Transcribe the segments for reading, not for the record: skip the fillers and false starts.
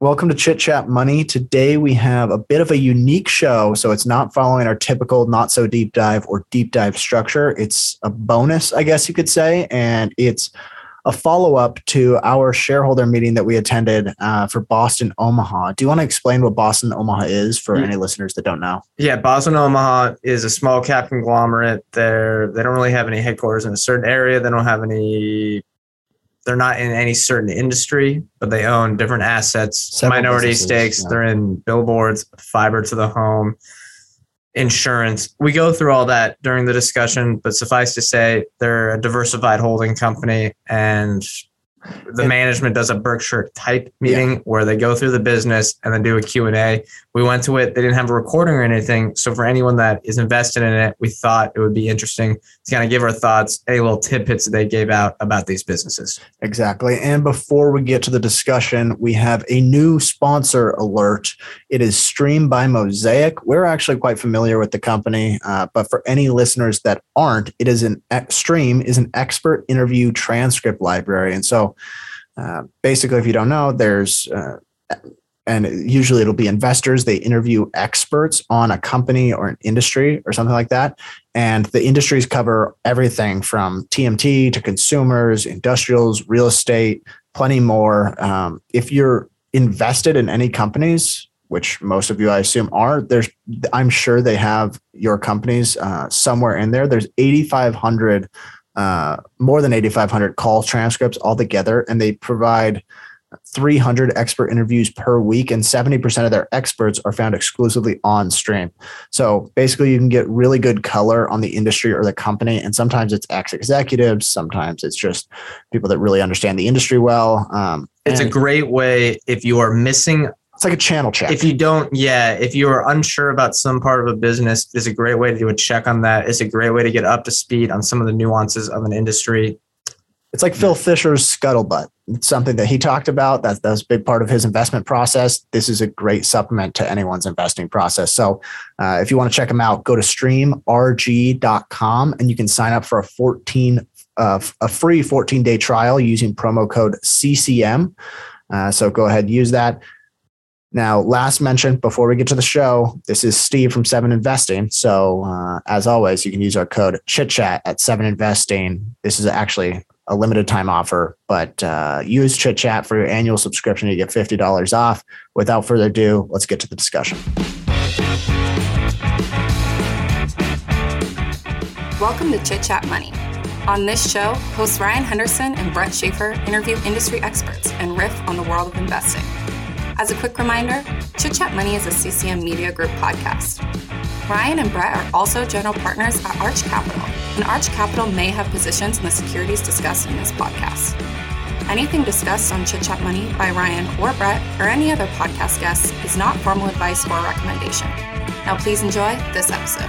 Welcome to Chit Chat Money. Today we have a bit of a unique show. So it's not following our typical not so deep dive or deep dive structure. It's a bonus, I guess you could say. And it's a follow-up to our shareholder meeting that we attended for Boston Omaha. Do you want to explain what Boston Omaha is for any listeners that don't know? Yeah, Boston Omaha is a small cap conglomerate. They don't really have any headquarters in a certain area. They're not in any certain industry, but they own different assets, minority stakes. Yeah. They're in billboards, fiber to the home, insurance. We go through all that during the discussion, but suffice to say, they're a diversified holding company, and the management does a Berkshire type meeting where they go through the business and then do a Q&A. We went to it. They didn't have a recording or anything. So for anyone that is invested in it, we thought it would be interesting to kind of give our thoughts, any little tidbits that they gave out about these businesses. Exactly. And before we get to the discussion, we have a new sponsor alert. It is Stream by Mosaic. We're actually quite familiar with the company, but for any listeners that aren't, Stream is an expert interview transcript library. And so basically, if you don't know, and usually it'll be investors. They interview experts on a company or an industry or something like that. And the industries cover everything from TMT to consumers, industrials, real estate, plenty more. If you're invested in any companies, which most of you, I assume, are, I'm sure they have your companies somewhere in there. There's 8,500 more than 8,500 call transcripts altogether, and they provide 300 expert interviews per week, and 70% of their experts are found exclusively on Stream. So basically, you can get really good color on the industry or the company, and sometimes it's ex-executives, sometimes it's just people that really understand the industry well. It's a great way if you are missing. It's like a channel check. If you are unsure about some part of a business, it's a great way to do a check on that. It's a great way to get up to speed on some of the nuances of an industry. It's like Phil Fisher's Scuttlebutt. It's something that he talked about. That was a big part of his investment process. This is a great supplement to anyone's investing process. So if you want to check them out, go to streamrg.com and you can sign up for a free 14-day trial using promo code CCM. So go ahead and use that. Now, last mention before we get to the show, this is Steve from 7 Investing. So as always, you can use our code CHITCHAT at 7 Investing. This is actually a limited time offer, but use ChitChat for your annual subscription. You get $50 off. Without further ado, let's get to the discussion. Welcome to Chit Chat Money. On this show, hosts Ryan Henderson and Brett Schaefer interview industry experts and riff on the world of investing. As a quick reminder, Chit Chat Money is a CCM Media Group podcast. Ryan and Brett are also general partners at Arch Capital, and Arch Capital may have positions in the securities discussed in this podcast. Anything discussed on Chit Chat Money by Ryan or Brett or any other podcast guests is not formal advice or recommendation. Now please enjoy this episode.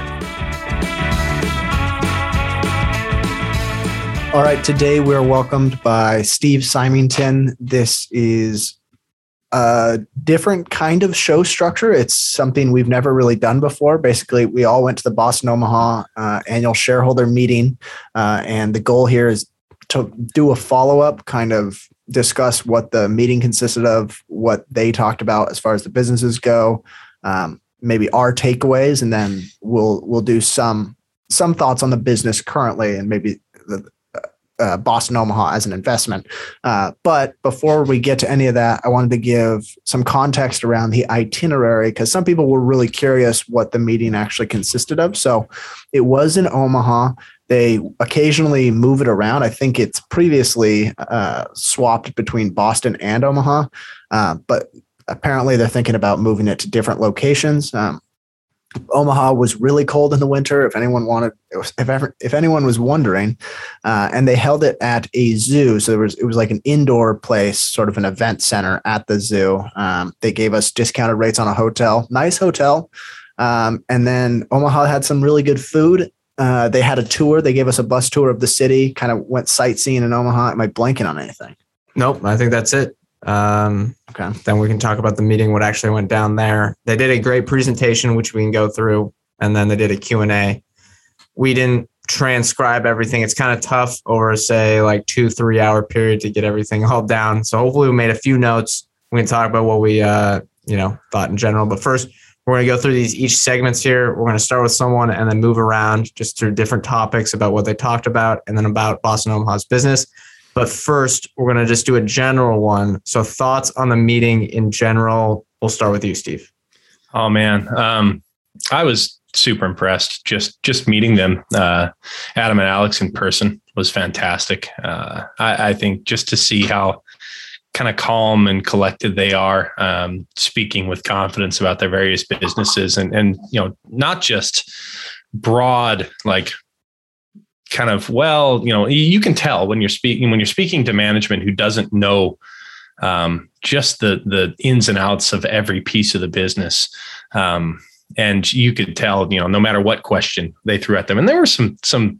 All right, today we're welcomed by Steve Symington. This is a different kind of show structure. It's something we've never really done before. Basically, we all went to the Boston Omaha annual shareholder meeting, and the goal here is to do a follow-up, kind of discuss what the meeting consisted of, what they talked about as far as the businesses go, maybe our takeaways, and then we'll do some thoughts on the business currently and maybe the Boston Omaha as an investment. But before we get to any of that, I wanted to give some context around the itinerary because some people were really curious what the meeting actually consisted of. So it was in Omaha. They occasionally move it around. I think it's previously swapped between Boston and Omaha, but apparently they're thinking about moving it to different locations. Omaha was really cold in the winter. If anyone was wondering, and they held it at a zoo. So it was like an indoor place, sort of an event center at the zoo. They gave us discounted rates on a hotel, nice hotel. And then Omaha had some really good food. They had a tour. They gave us a bus tour of the city, kind of went sightseeing in Omaha. Am I blanking on anything? Nope. I think that's it. Okay. Then we can talk about the meeting, what actually went down there. They did a great presentation, which we can go through, and then they did a Q&A. We didn't transcribe everything. It's kind of tough over, say, like 2-3 hour period to get everything all down. So hopefully we made a few notes. We can talk about what we, thought in general. But first, we're going to go through each segments here. We're going to start with someone and then move around just through different topics about what they talked about and then about Boston Omaha's business. But first, we're going to just do a general one. So thoughts on the meeting in general. We'll start with you, Steve. Oh, man. I was super impressed. Just meeting them, Adam and Alex in person was fantastic. I think just to see how kind of calm and collected they are, speaking with confidence about their various businesses and not just broad, like kind of, you can tell when you're speaking to management who doesn't know just the ins and outs of every piece of the business. And you could tell, no matter what question they threw at them, and there were some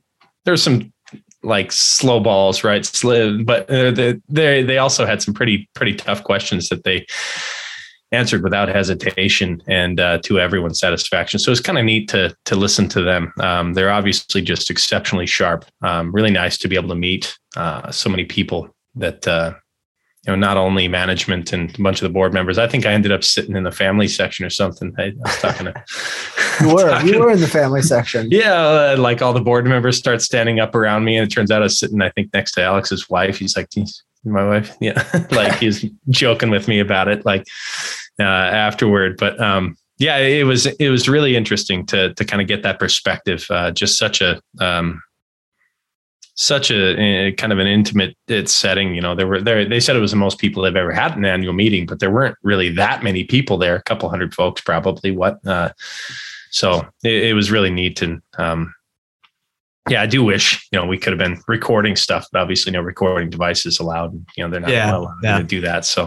like slow balls, right? But they also had some pretty tough questions that they answered without hesitation and to everyone's satisfaction. So it's kind of neat to listen to them. They're obviously just exceptionally sharp. Really nice to be able to meet so many people that not only management and a bunch of the board members. I think I ended up sitting in the family section or something. I was talking to you were in the family section. Yeah. Like all the board members start standing up around me, and it turns out I was sitting, I think, next to Alex's wife. He's like, my wife. Yeah. Like he's joking with me about it, like afterward. But it was really interesting to kind of get that perspective. Just such a kind of an intimate setting. They said it was the most people they've ever had in an annual meeting, but there weren't really that many people there, a couple hundred folks probably. So it was really neat. And I do wish, we could have been recording stuff, but obviously no recording devices allowed. They're not allowed to do that. So,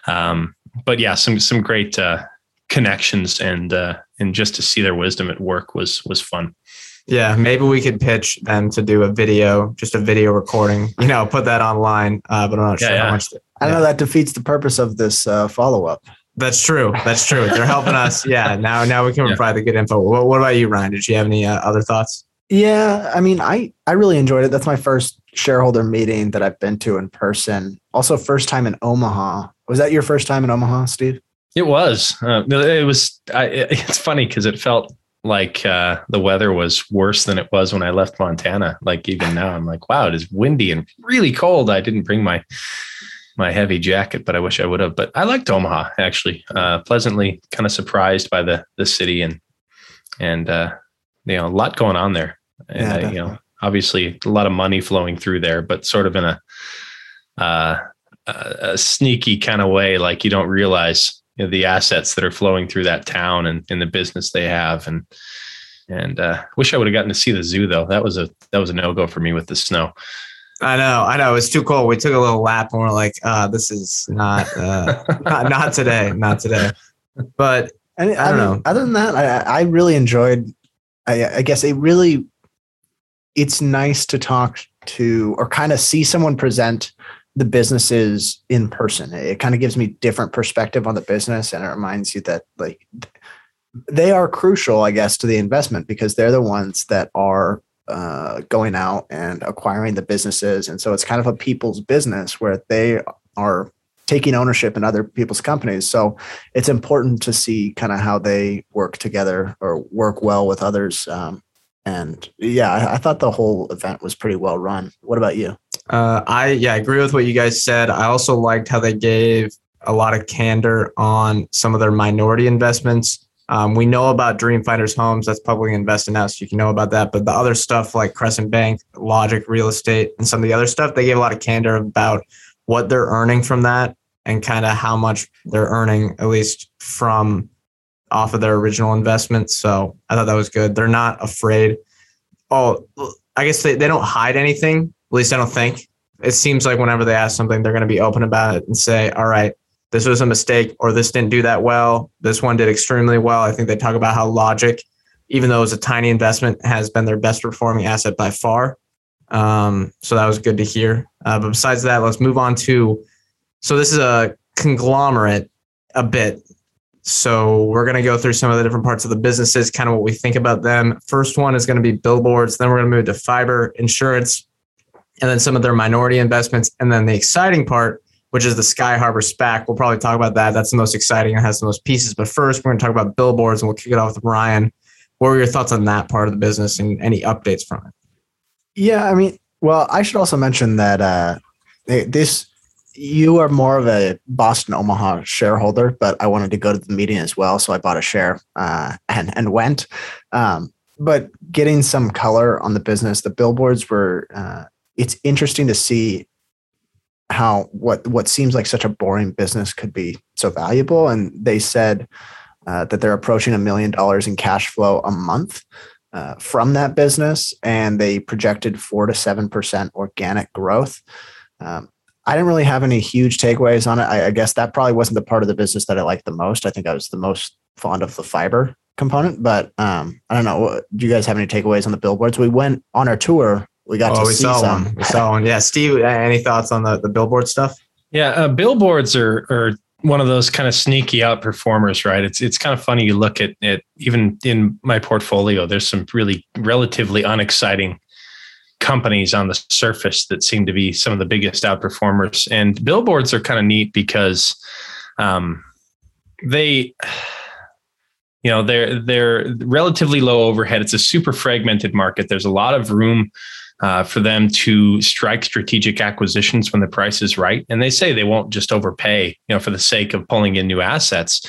some great connections and just to see their wisdom at work was fun. Yeah, maybe we could pitch them to do a video recording, put that online. But I'm not sure how much. I know that defeats the purpose of this follow-up. That's true. They're helping us. Yeah. Now we can provide the good info. What about you, Ryan? Did you have any other thoughts? Yeah. I mean, I really enjoyed it. That's my first shareholder meeting that I've been to in person. Also first time in Omaha. Was that your first time in Omaha, Steve? It was. It was. It's funny because it felt like the weather was worse than it was when I left Montana. Like even now, I'm like, wow, it is windy and really cold. I didn't bring my heavy jacket, but I wish I would have. But I liked Omaha actually. Pleasantly kind of surprised by the city and a lot going on there. And obviously a lot of money flowing through there, but sort of in a sneaky kind of way, like you don't realize the assets that are flowing through that town and the business they have. And wish I would have gotten to see the zoo though. That was a no-go for me with the snow. I know. It was too cold. We took a little lap and we're like, this is not today. But I don't know. Other than that, I really enjoyed, I guess it's nice to talk to or kind of see someone present the businesses in person. It kind of gives me different perspective on the business, and it reminds you that like they are crucial, I guess, to the investment because they're the ones that are going out and acquiring the businesses. And so it's kind of a people's business where they are taking ownership in other people's companies. So it's important to see kind of how they work together or work well with others. I thought the whole event was pretty well run. What about you? I agree with what you guys said. I also liked how they gave a lot of candor on some of their minority investments. We know about Dream Finders Homes. That's publicly invested now, so you can know about that. But the other stuff like Crescent Bank, Logic Real Estate, and some of the other stuff, they gave a lot of candor about what they're earning from that and kind of how much they're earning, at least from off of their original investment. So I thought that was good. They're not afraid. Oh, I guess they don't hide anything. At least I don't think. It seems like whenever they ask something, they're going to be open about it and say, all right, this was a mistake, or this didn't do that well. This one did extremely well. I think they talk about how Logic, even though it was a tiny investment, has been their best performing asset by far. So that was good to hear. But besides that, let's move on to, so this is a conglomerate a bit. So we're going to go through some of the different parts of the businesses, kind of what we think about them. First one is going to be billboards. Then we're going to move to fiber, insurance, and then some of their minority investments. And then the exciting part which is the Sky Harbor SPAC. We'll probably talk about that. That's the most exciting and has the most pieces. But first, we're going to talk about billboards, and we'll kick it off with Ryan. What were your thoughts on that part of the business and any updates from it? Yeah, I mean, well, I should also mention that you are more of a Boston Omaha shareholder, but I wanted to go to the meeting as well, so I bought a share and went. But getting some color on the business, the billboards were. It's interesting to see how what seems like such a boring business could be so valuable. And they said that they're approaching $1 million in cash flow a month from that business, and they projected 4 to 7% organic growth. I didn't really have any huge takeaways on it. I guess that probably wasn't the part of the business that I liked the most. I think I was the most fond of the fiber component, but I don't know. Do you guys have any takeaways on the billboards? We went on our tour. We got to see some. We saw one. Yeah. Steve, any thoughts on the billboard stuff? Yeah. Billboards are one of those kind of sneaky outperformers, right? It's kind of funny. You look at it, even in my portfolio, there's some really relatively unexciting companies on the surface that seem to be some of the biggest outperformers. And billboards are kind of neat because they're relatively low overhead. It's a super fragmented market. There's a lot of room for them to strike strategic acquisitions when the price is right. And they say they won't just overpay, for the sake of pulling in new assets.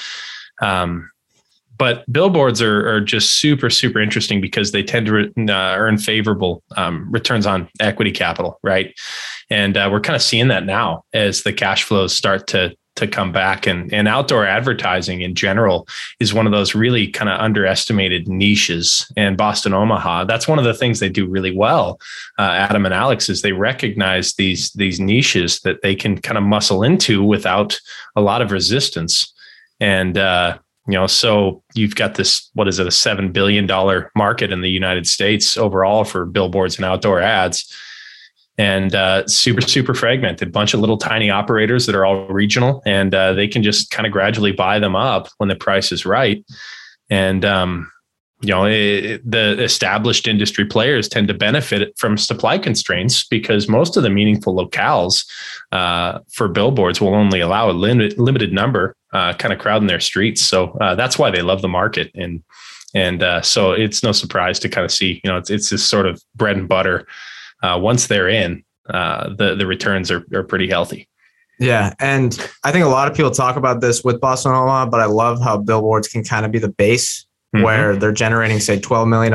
But billboards are just super, super interesting because they tend to earn favorable returns on equity capital, right? And we're kind of seeing that now as the cash flows start to come back. And outdoor advertising in general is one of those really kind of underestimated niches. And Boston Omaha, that's one of the things they do really well, Adam and Alex, is they recognize these niches that they can kind of muscle into without a lot of resistance. And, so you've got this, what is it, a $7 billion market in the United States overall for billboards and outdoor ads. And super, super fragmented, bunch of little tiny operators that are all regional, and they can just kind of gradually buy them up when the price is right. And, the established industry players tend to benefit from supply constraints because most of the meaningful locales for billboards will only allow a limited number kind of crowding their streets. So that's why they love the market. And so it's no surprise to kind of see, it's this sort of bread and butter. Once they're in, the returns are pretty healthy. Yeah. And I think a lot of people talk about this with Boston Omaha, but I love how billboards can kind of be the base where they're generating, say, $12 million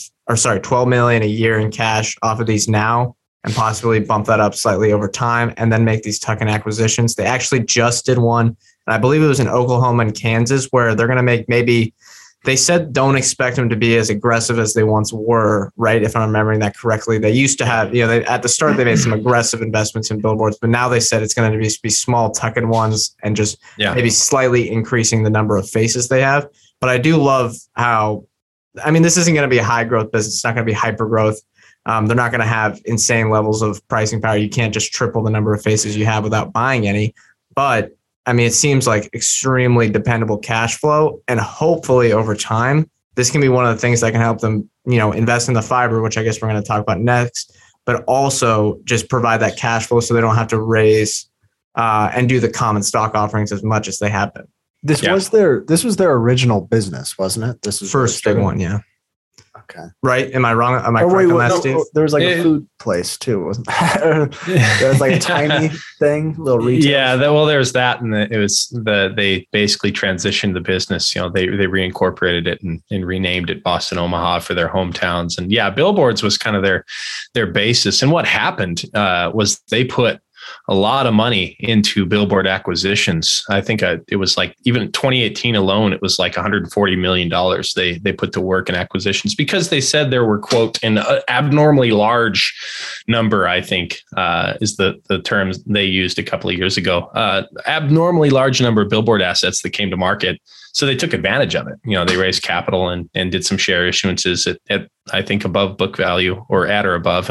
a year in cash off of these now, and possibly bump that up slightly over time and then make these tuck-in acquisitions. They actually just did one, and I believe it was in Oklahoma and Kansas, where they're going to make they said don't expect them to be as aggressive as they once were, right? If I'm remembering that correctly. They used to have, at the start, they made some aggressive investments in billboards, but now they said it's going to be small tuck-in ones and just maybe slightly increasing the number of faces they have. But I do love this isn't going to be a high growth business. It's not going to be hyper growth. They're not going to have insane levels of pricing power. You can't just triple the number of faces you have without buying any. But it seems like extremely dependable cash flow, and hopefully over time, this can be one of the things that can help them, invest in the fiber, which I guess we're going to talk about next, but also just provide that cash flow so they don't have to raise and do the common stock offerings as much as they have been. This was their original business, wasn't it? This is first big one. Yeah. Okay. Right. Am I wrong? Am I correct on that, Steve? There was a food place too, wasn't there? There was a tiny thing, little retail. Yeah. There's that. And they basically transitioned the business. They reincorporated it and renamed it Boston Omaha for their hometowns. And billboards was kind of their basis. And what happened was they put a lot of money into billboard acquisitions. I think it was even in 2018 alone, it was $140 million they put to work in acquisitions because they said there were, quote, an abnormally large number, I think is the term they used a couple of years ago, abnormally large number of billboard assets that came to market. So they took advantage of it. They raised capital and did some share issuances at I think above book value or at or above.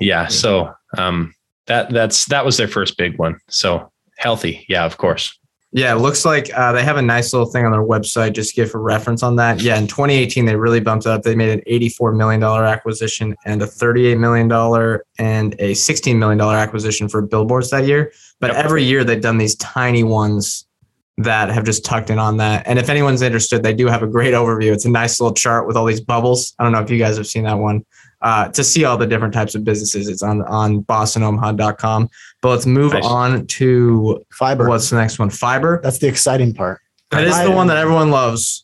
So that was their first big one. So healthy. Yeah, of course. Yeah, it looks like they have a nice little thing on their website, just to give a reference on that. Yeah, in 2018, they really bumped it up. They made an $84 million acquisition and a $38 million and a $16 million acquisition for billboards that year. But every year they've done these tiny ones that have just tucked in on that. And if anyone's interested, they do have a great overview. It's a nice little chart with all these bubbles. I don't know if you guys have seen that one. To see all the different types of businesses, it's on bostonomaha.com. But let's move on to Fiber. What's the next one? Fiber. That's the exciting part. That is the one that everyone loves.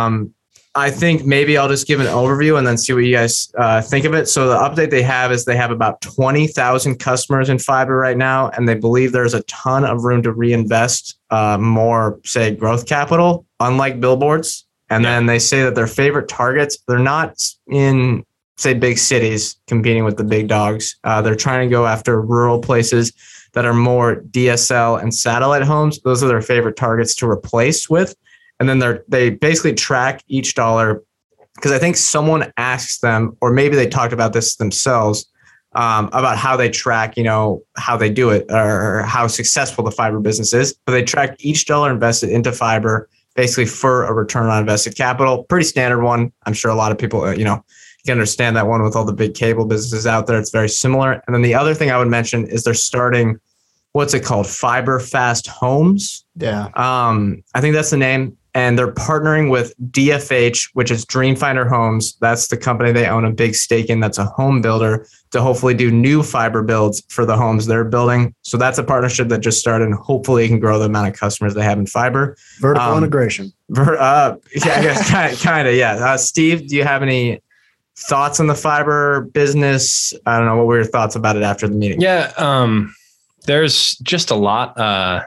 I think maybe I'll just give an overview and then see what you guys think of it. So the update they have is they have about 20,000 customers in Fiber right now, and they believe there's a ton of room to reinvest more, say, growth capital, unlike billboards. And then they say that their favorite targets, they're not in, say, big cities competing with the big dogs. They're trying to go after rural places that are more DSL and satellite homes. Those are their favorite targets to replace with. And then they basically track each dollar, because I think someone asks them, or maybe they talked about this themselves, about how they track, how they do it or how successful the fiber business is. But they track each dollar invested into fiber basically for a return on invested capital. Pretty standard one. I'm sure a lot of people, you can understand that one with all the big cable businesses out there. It's very similar. And then the other thing I would mention is they're starting, what's it called? Fiber Fast Homes. Yeah. I think that's the name. And they're partnering with DFH, which is Dreamfinder Homes. That's the company they own a big stake in. That's a home builder to hopefully do new fiber builds for the homes they're building. So that's a partnership that just started, and hopefully it can grow the amount of customers they have in fiber. Vertical integration. Yeah, I guess kind of. Yeah. Steve, do you have any thoughts on the fiber business? I don't know. What were your thoughts about it after the meeting? Yeah. There's just a lot,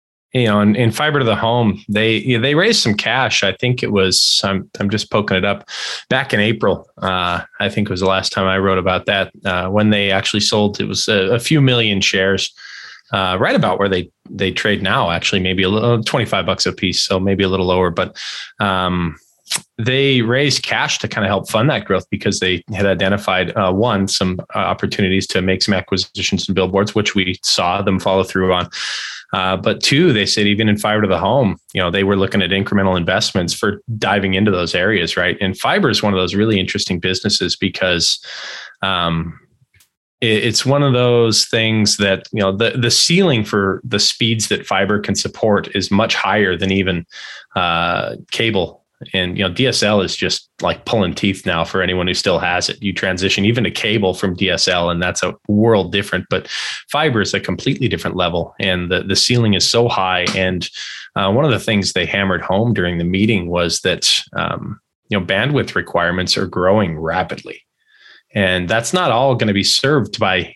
in fiber to the home, they raised some cash. I think it was, I'm just poking it up, back in April. I think it was the last time I wrote about that, when they actually sold, it was a few million shares, right about where they trade now, actually, maybe a little $25 a piece. So maybe a little lower, but, they raised cash to kind of help fund that growth because they had identified some opportunities to make some acquisitions and billboards, which we saw them follow through on. But two, they said even in fiber to the home, they were looking at incremental investments for diving into those areas, right? And fiber is one of those really interesting businesses because it's one of those things that, the ceiling for the speeds that fiber can support is much higher than even cable. And, DSL is just like pulling teeth now for anyone who still has it. You transition even to cable from DSL, and that's a world different, but fiber is a completely different level. And the ceiling is so high. And one of the things they hammered home during the meeting was that, bandwidth requirements are growing rapidly. And that's not all going to be served by,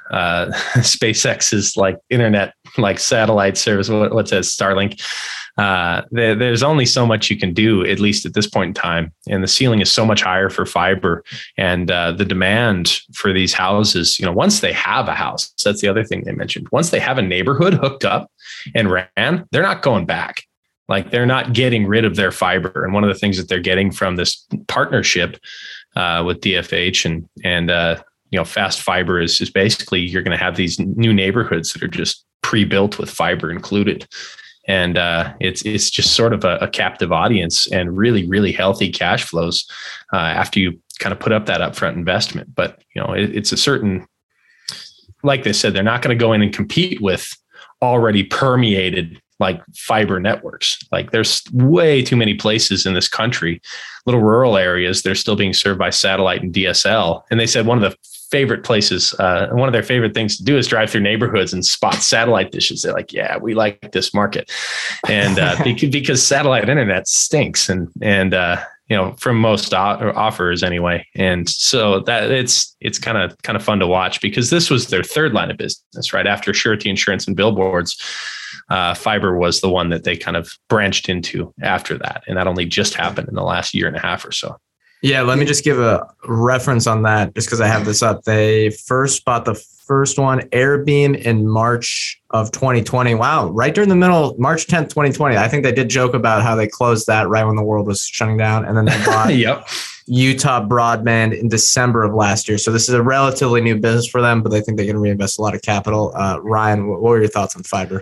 SpaceX's like internet, like satellite service. What's that? Starlink. There's only so much you can do, at least at this point in time. And the ceiling is so much higher for fiber, and the demand for these houses, once they have a house, that's the other thing they mentioned. Once they have a neighborhood hooked up and ran, they're not going back. Like they're not getting rid of their fiber. And one of the things that they're getting from this partnership with DFH and fast fiber is basically you're going to have these new neighborhoods that are just pre-built with fiber included. And it's just sort of a captive audience and really, really healthy cash flows after you kind of put up that upfront investment. But, it's a certain, like they said, they're not going to go in and compete with already permeated like fiber networks. Like there's way too many places in this country, little rural areas, they're still being served by satellite and DSL. And they said one of the favorite places, one of their favorite things to do is drive through neighborhoods and spot satellite dishes. They're like, yeah, we like this market. And because satellite internet stinks and from most offers anyway. And so that it's kind of fun to watch because this was their third line of business, right? After surety insurance and billboards, fiber was the one that they kind of branched into after that. And that only just happened in the last year and a half or so. Yeah, let me just give a reference on that just because I have this up. They first bought the first one, Airbeam, in March of 2020. Wow, right during the middle, March 10th, 2020. I think they did joke about how they closed that right when the world was shutting down. And then they bought Utah Broadband in December of last year. So this is a relatively new business for them, but they think they can reinvest a lot of capital. Ryan, what were your thoughts on fiber?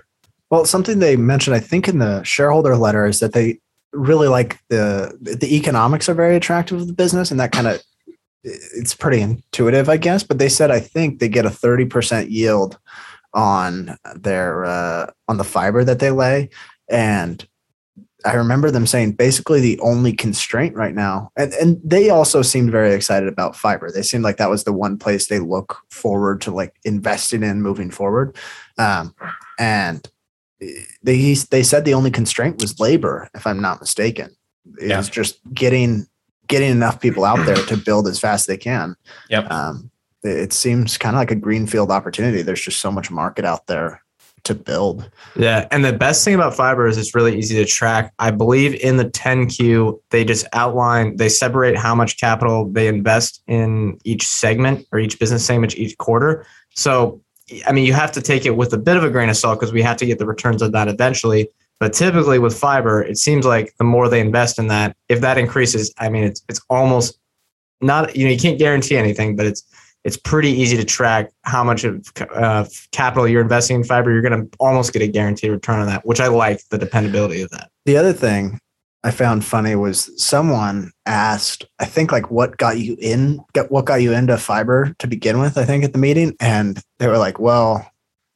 Well, something they mentioned, I think, in the shareholder letter is that they really like the economics are very attractive of the business, and that kind of, it's pretty intuitive, I guess. But they said, I think they get a 30% yield on their on the fiber that they lay. And I remember them saying basically the only constraint right now, and they also seemed very excited about fiber. They seemed like that was the one place they look forward to, like, investing in moving forward. And they said the only constraint was labor, if I'm not mistaken. It was just getting enough people out there to build as fast as they can. Yep. It seems kind of like a greenfield opportunity. There's just so much market out there to build. Yeah. And the best thing about fiber is it's really easy to track. I believe in the 10Q, they just outline, they separate how much capital they invest in each segment or each business segment each quarter. So, I mean, you have to take it with a bit of a grain of salt because we have to get the returns of that eventually. But typically with fiber, it seems like the more they invest in that, if that increases, I mean, it's almost not, you can't guarantee anything, but it's pretty easy to track how much of capital you're investing in fiber. You're going to almost get a guaranteed return on that, which I like the dependability of that. The other thing I found funny was someone asked, I think, like, what got you into fiber to begin with, I think, at the meeting. And they were like, well,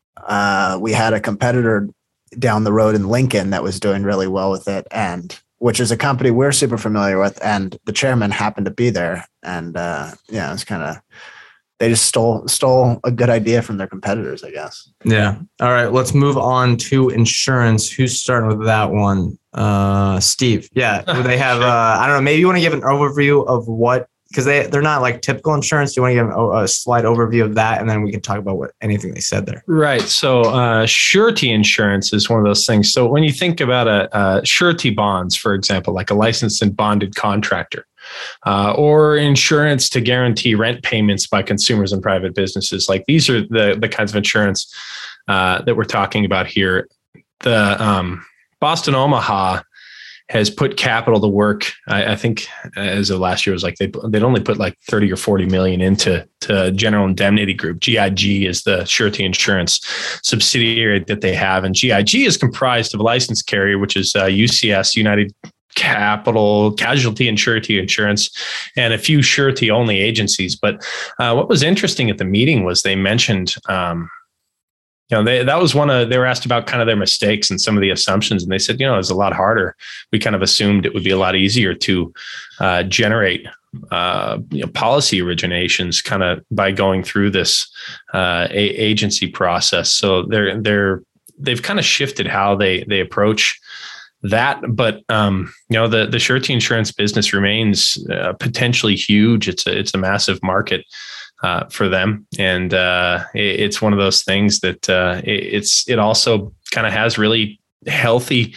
we had a competitor down the road in Lincoln that was doing really well with it, and which is a company we're super familiar with. And the chairman happened to be there. And it's kind of, they just stole a good idea from their competitors, I guess. Yeah. All right. Let's move on to insurance. Who's starting with that one? Steve. Yeah. They have, I don't know, maybe you want to give an overview of what, because they're not like typical insurance. Do you want to give a slight overview of that? And then we can talk about anything they said there. Right. So surety insurance is one of those things. So when you think about a surety bonds, for example, like a licensed and bonded contractor, or insurance to guarantee rent payments by consumers and private businesses, like these are the kinds of insurance that we're talking about here. The Boston Omaha has put capital to work. I think as of last year, it was like they'd only put like 30 or 40 million into General Indemnity Group. GIG is the surety insurance subsidiary that they have. And GIG is comprised of a licensed carrier, which is UCS, United Capital Casualty and Surety Insurance, and a few surety only agencies. But what was interesting at the meeting was they mentioned, that was they were asked about kind of their mistakes and some of the assumptions. And they said, it was a lot harder. We kind of assumed it would be a lot easier to generate policy originations kind of by going through this agency process. So they've kind of shifted how they approach that. But the surety insurance business remains potentially huge. It's a massive market for them. And it's one of those things that it also kind of has really healthy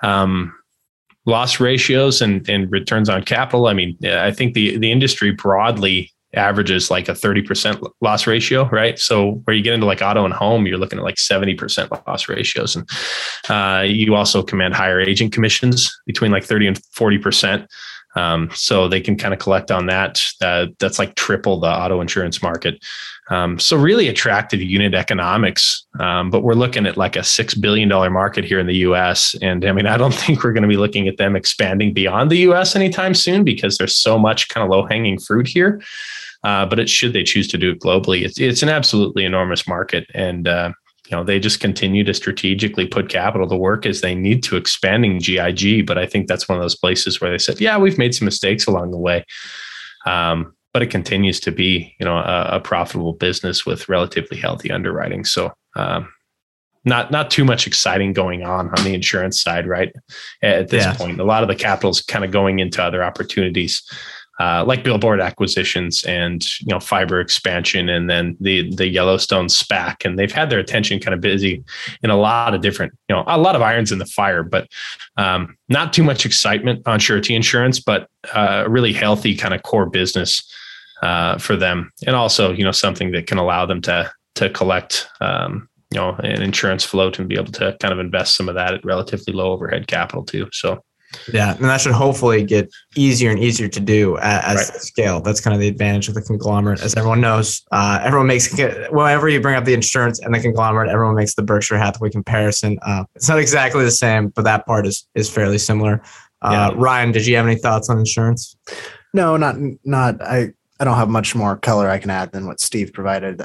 loss ratios and returns on capital. I mean, I think the industry broadly averages like a 30% loss ratio, right? So where you get into like auto and home, you're looking at like 70% loss ratios. And you also command higher agent commissions between like 30 and 40%. So they can kind of collect on that. That's like triple the auto insurance market. So really attractive unit economics. But we're looking at like a $6 billion market here in the US. And I mean, I don't think we're going to be looking at them expanding beyond the US anytime soon because there's so much kind of low hanging fruit here. But should they choose to do it globally, it's an absolutely enormous market. And, they just continue to strategically put capital to work as they need to, expanding GIG. But I think that's one of those places where they said, yeah, we've made some mistakes along the way. But it continues to be, a profitable business with relatively healthy underwriting. So not too much exciting going on the insurance side, right? At this point, a lot of the capital is kind of going into other opportunities. Like billboard acquisitions and, fiber expansion, and then the Yellowstone SPAC. And they've had their attention kind of busy in a lot of different, a lot of irons in the fire, but not too much excitement on surety insurance, but a really healthy kind of core business for them. And also, something that can allow them to collect, an insurance float and be able to kind of invest some of that at relatively low overhead capital too. So Yeah, and that should hopefully get easier and easier to do as scale. That's kind of the advantage of the conglomerate. As everyone knows, everyone makes, whenever you bring up the insurance and the conglomerate, everyone makes the Berkshire Hathaway comparison. It's not exactly the same, but that part is fairly similar. Ryan, did you have any thoughts on insurance? No, not. I don't have much more color I can add than what Steve provided.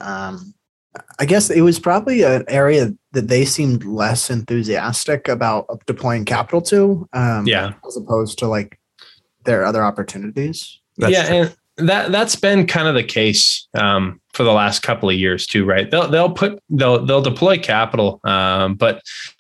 I guess it was probably an area that they seemed less enthusiastic about deploying capital to, as opposed to like their other opportunities. And that's been kind of the case for the last couple of years too, right? They'll deploy capital, but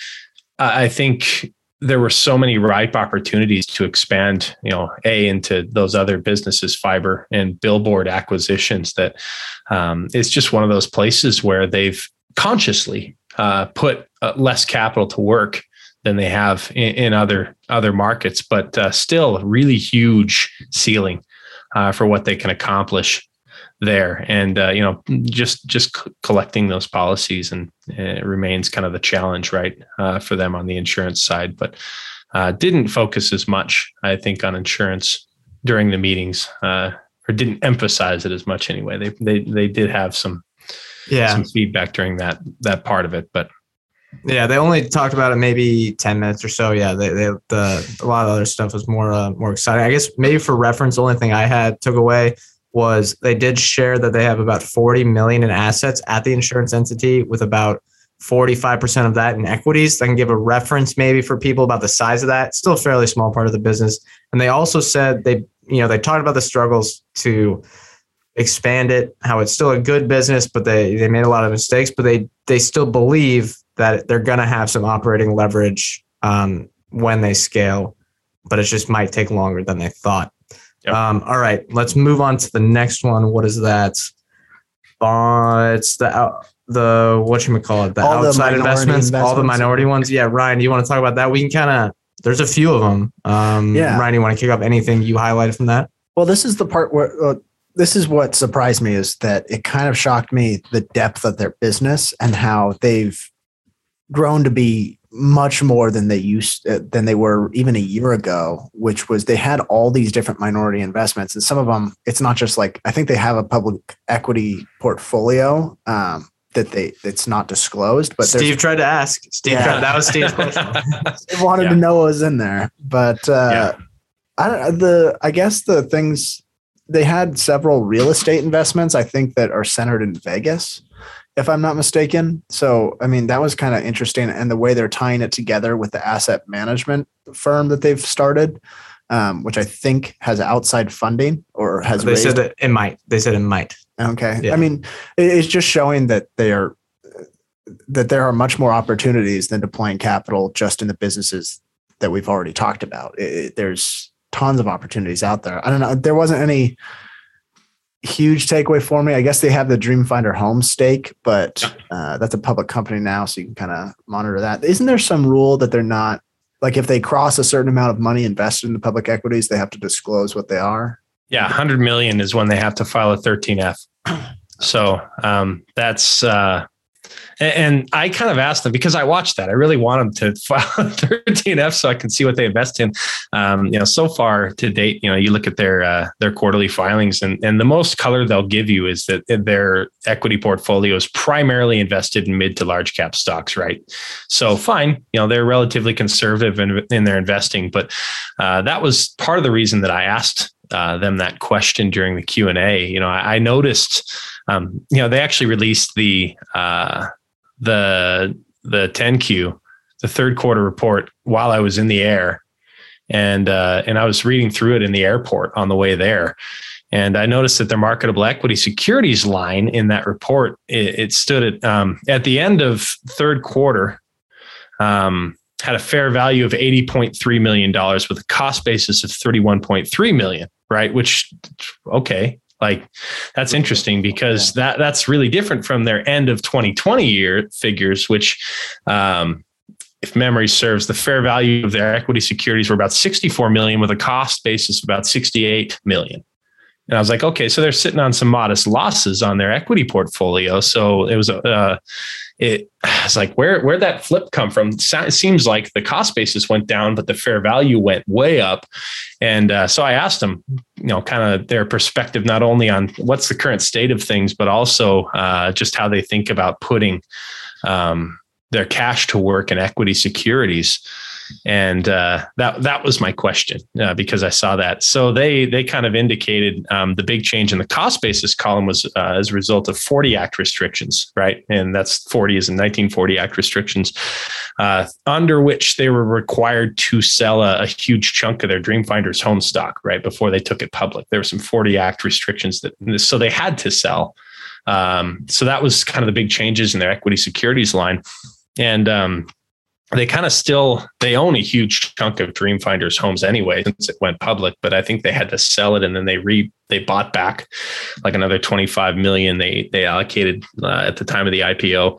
I think there were so many ripe opportunities to expand, into those other businesses, fiber and billboard acquisitions, that it's just one of those places where they've consciously put less capital to work than they have in other markets, but still a really huge ceiling for what they can accomplish there. And, just collecting those policies, and it remains kind of the challenge, right, for them on the insurance side, but didn't focus as much, I think, on insurance during the meetings, or didn't emphasize it as much anyway. They did have some feedback during that part of it, but yeah, they only talked about it maybe 10 minutes or so. Yeah, a lot of other stuff was more exciting. I guess maybe for reference, the only thing I took away was they did share that they have about 40 million in assets at the insurance entity, with about 45% of that in equities. I can give a reference maybe for people about the size of that. It's still a fairly small part of the business. And they also said they talked about the struggles to expand it, how it's still a good business, but they made a lot of mistakes, but they still believe that they're going to have some operating leverage when they scale, but it just might take longer than they thought. Yep. All right, let's move on to the next one. What is that? It's the whatchamacallit, the all outside investments, all the minority ones. Yeah, Ryan, do you want to talk about that? We can there's a few of them. Ryan, you want to kick off anything you highlighted from that? Well, this is the part where this is what surprised me, is that it kind of shocked me, the depth of their business and how they've grown to be much more than they were even a year ago, which was they had all these different minority investments. And some of them, it's not just like, I think they have a public equity portfolio that's not disclosed. But Steve tried to ask. That was Steve's question. They wanted to know what was in there. But I guess the things, they had several real estate investments, I think, that are centered in Vegas, if I'm not mistaken. So, I mean, that was kind of interesting. And the way they're tying it together with the asset management firm that they've started, which I think has outside funding or has They said that it might. They said it might. Okay. Yeah. I mean, it's just showing that there are much more opportunities than deploying capital just in the businesses that we've already talked about. There's tons of opportunities out there. I don't know. There wasn't any huge takeaway for me. I guess they have the Dreamfinder Home stake, but that's a public company now, so you can kind of monitor that. Isn't there some rule that they're not, like, if they cross a certain amount of money invested in the public equities, they have to disclose what they are? Yeah, 100 million is when they have to file a 13F. So that's and I kind of asked them, because I watched that. I really want them to file a 13F so I can see what they invest in. So far to date, you look at their quarterly filings, and the most color they'll give you is that their equity portfolio is primarily invested in mid to large cap stocks, right? So fine, they're relatively conservative in their investing, but that was part of the reason that I asked them that question during the Q&A. I noticed, they actually released the 10Q, the third quarter report, while I was in the air, and I was reading through it in the airport on the way there. And I noticed that their marketable equity securities line in that report, it stood at the end of third quarter, had a fair value of $80.3 million with a cost basis of $31.3 million, right? Which, okay, like, that's interesting, because that's really different from their end of 2020 year figures, which, if memory serves, the fair value of their equity securities were about 64 million with a cost basis of about 68 million. And I was like, okay, so they're sitting on some modest losses on their equity portfolio. So it was it's like, where'd that flip come from? It seems like the cost basis went down, but the fair value went way up. And so I asked them, kind of their perspective, not only on what's the current state of things, but also just how they think about putting their cash to work in equity securities. And that was my question because I saw that. So they kind of indicated the big change in the cost basis column was as a result of 40 Act restrictions, right? And that's 40 is in 1940 Act restrictions, under which they were required to sell a huge chunk of their Dreamfinders home stock, right, before they took it public. There were some 40 Act restrictions so they had to sell. So that was kind of the big changes in their equity securities line. And they kind of they own a huge chunk of Dreamfinders homes anyway, since it went public, but I think they had to sell it. And then they bought back like another 25 million they allocated at the time of the IPO.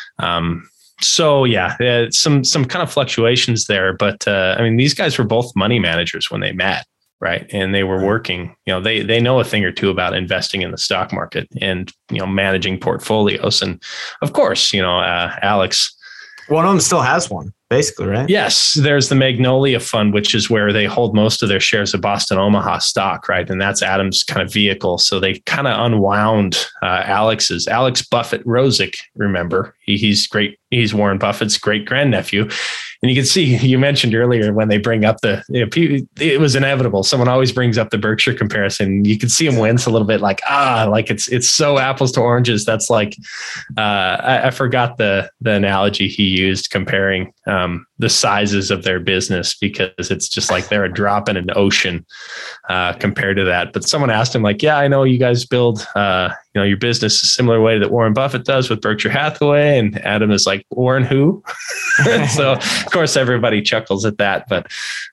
So yeah, some kind of fluctuations there, but I mean, these guys were both money managers when they met, right? And they were working, they know a thing or two about investing in the stock market and, managing portfolios. And of course, Alex, one of them still has one, basically, right? Yes. There's the Magnolia Fund, which is where they hold most of their shares of Boston Omaha stock, right? And that's Adam's kind of vehicle. So they kind of unwound Alex Buffett Rosick, remember? He's great. He's Warren Buffett's great grandnephew. And you can see, you mentioned earlier when they bring up it was inevitable. Someone always brings up the Berkshire comparison. You can see him wince a little bit like it's so apples to oranges. That's like, I forgot the analogy he used comparing the sizes of their business, because it's just like they're a drop in an ocean compared to that. But someone asked him like, yeah, I know you guys build, your business a similar way that Warren Buffett does with Berkshire Hathaway. And Adam is like, Warren who? So of course everybody chuckles at that. But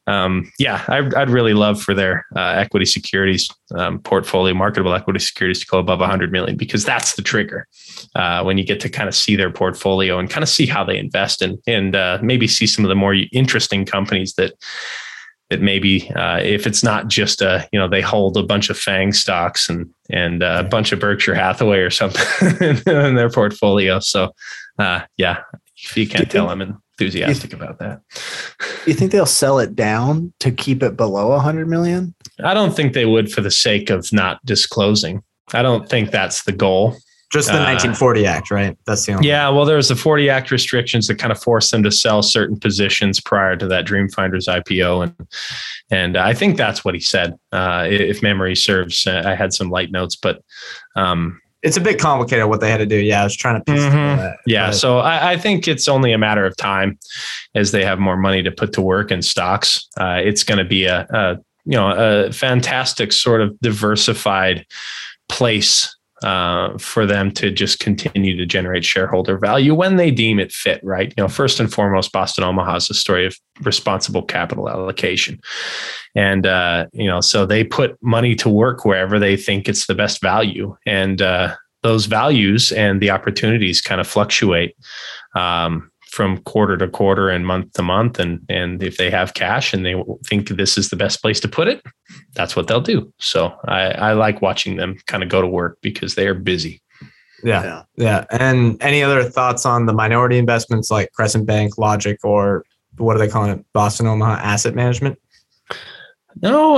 I'd really love for their equity securities portfolio, marketable equity securities, to go above 100 million, because that's the trigger when you get to kind of see their portfolio and kind of see how they invest and maybe see some of the more interesting companies that maybe if it's not just they hold a bunch of FANG stocks and a bunch of Berkshire Hathaway or something in their portfolio. So if you can't tell, I'm enthusiastic about that. You think they'll sell it down to keep it below 100 million? I don't think they would, for the sake of not disclosing. I don't think that's the goal. Just the 1940 Act, right? That's the only. Yeah, well, there's the 40 Act restrictions that kind of force them to sell certain positions prior to that Dreamfinders IPO, and I think that's what he said. If memory serves, I had some light notes, but it's a bit complicated what they had to do. Yeah, I was trying to piece that. Yeah, so I think it's only a matter of time as they have more money to put to work in stocks. It's going to be a fantastic sort of diversified place for them to just continue to generate shareholder value when they deem it fit, right? First and foremost, Boston Omaha is a story of responsible capital allocation. And, so they put money to work wherever they think it's the best value. And those values and the opportunities kind of fluctuate from quarter to quarter and month to month. And if they have cash and they think this is the best place to put it, that's what they'll do. So I like watching them kind of go to work because they are busy. Yeah. And any other thoughts on the minority investments like Crescent Bank, Logic, or what are they calling it? Boston Omaha Asset Management? No,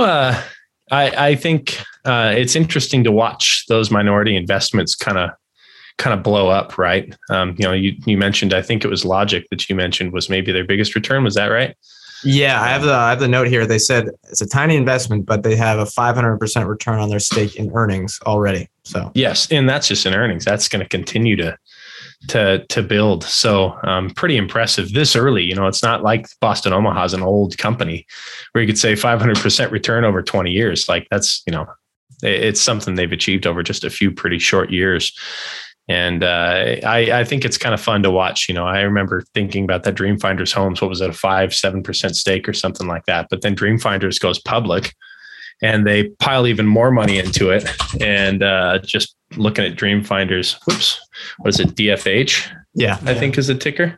I think it's interesting to watch those minority investments kind of blow up, right? You mentioned, I think it was Logic that you mentioned was maybe their biggest return. Was that right? Yeah, I have the note here. They said it's a tiny investment, but they have a 500% return on their stake in earnings already. So yes, and that's just in earnings. That's going to continue to build. So pretty impressive this early. It's not like Boston Omaha is an old company where you could say 500% return over 20 years. Like that's, it's something they've achieved over just a few pretty short years. And I think it's kind of fun to watch. I remember thinking about that Dreamfinders Homes. What was it, a 5-7% stake or something like that? But then Dreamfinders goes public and they pile even more money into it. And just looking at Dreamfinders, what is it, DFH? Yeah, I think is the ticker.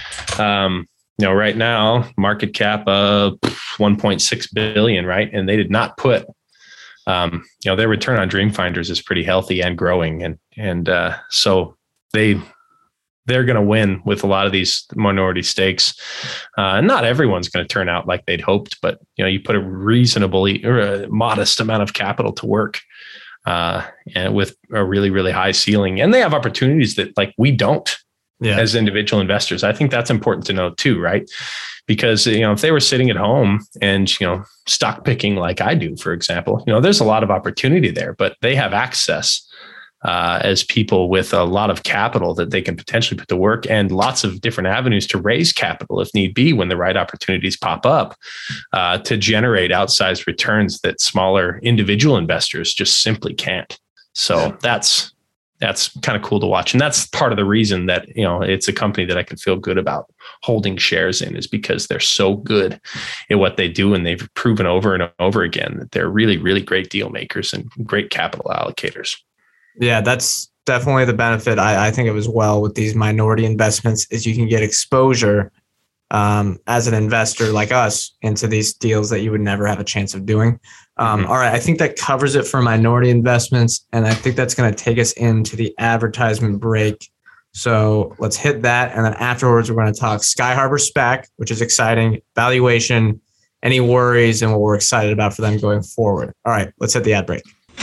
Right now, market cap of 1.6 billion, right? And they did not put their return on Dreamfinders is pretty healthy and growing. And so they they're going to win with a lot of these minority stakes. Not everyone's going to turn out like they'd hoped, but you put a reasonably or a modest amount of capital to work, and with a really, really high ceiling, and they have opportunities that like we don't as individual investors. I think that's important to know too, right? Because, if they were sitting at home and, stock picking like I do, for example, there's a lot of opportunity there, but they have access as people with a lot of capital that they can potentially put to work, and lots of different avenues to raise capital if need be when the right opportunities pop up, to generate outsized returns that smaller individual investors just simply can't. So that's kind of cool to watch. And that's part of the reason that, it's a company that I can feel good about holding shares in, is because they're so good at what they do. And they've proven over and over again that they're really, really great deal makers and great capital allocators. Yeah, that's definitely the benefit. I think of as well with these minority investments is you can get exposure as an investor like us into these deals that you would never have a chance of doing. All right, I think that covers it for minority investments. And I think that's going to take us into the advertisement break. So let's hit that. And then afterwards, we're going to talk Sky Harbor SPAC, which is exciting, valuation, any worries, and what we're excited about for them going forward. All right, let's hit the ad break.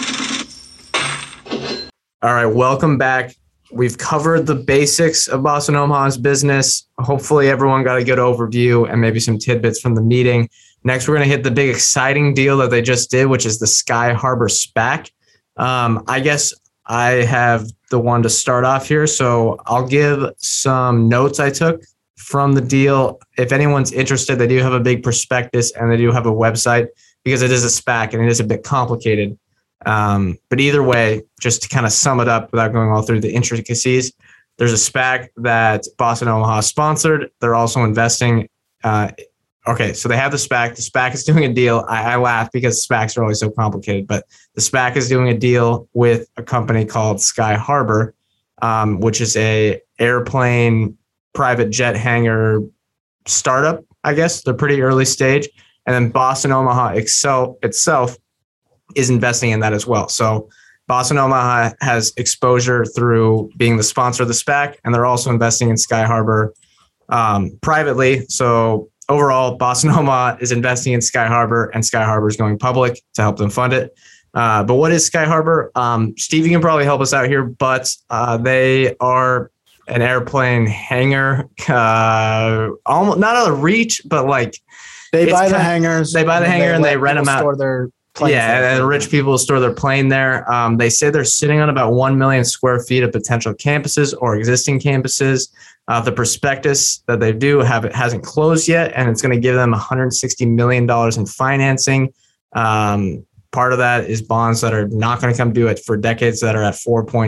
All right, welcome back. We've covered the basics of Boston Omaha's business. Hopefully everyone got a good overview and maybe some tidbits from the meeting. Next, we're going to hit the big exciting deal that they just did, which is the Sky Harbor SPAC. I guess I have the one to start off here. So I'll give some notes I took from the deal. If anyone's interested, they do have a big prospectus and they do have a website, because it is a SPAC and it is a bit complicated. But either way, just to kind of sum it up without going all through the intricacies, there's a SPAC that Boston Omaha sponsored. They're also investing. Okay, so they have the SPAC. The SPAC is doing a deal. I laugh because SPACs are always so complicated, but the SPAC is doing a deal with a company called Sky Harbor, which is a airplane private jet hangar startup, I guess. They're pretty early stage. And then Boston Omaha itself is investing in that as well. So Boston Omaha has exposure through being the sponsor of the SPAC, and they're also investing in Sky Harbor privately. So overall, Boston Omaha is investing in Sky Harbor, and Sky Harbor is going public to help them fund it. But what is Sky Harbor? Steve, you can probably help us out here, but they are an airplane hangar, almost not a reach, but like they buy the hangars. They buy the hangar and they rent them out. Store their and rich people store their plane there. They say they're sitting on about 1 million square feet of potential campuses or existing campuses. The prospectus that they do have hasn't closed yet, and it's going to give them $160 million in financing. Part of that is bonds that are not going to come due for decades that are at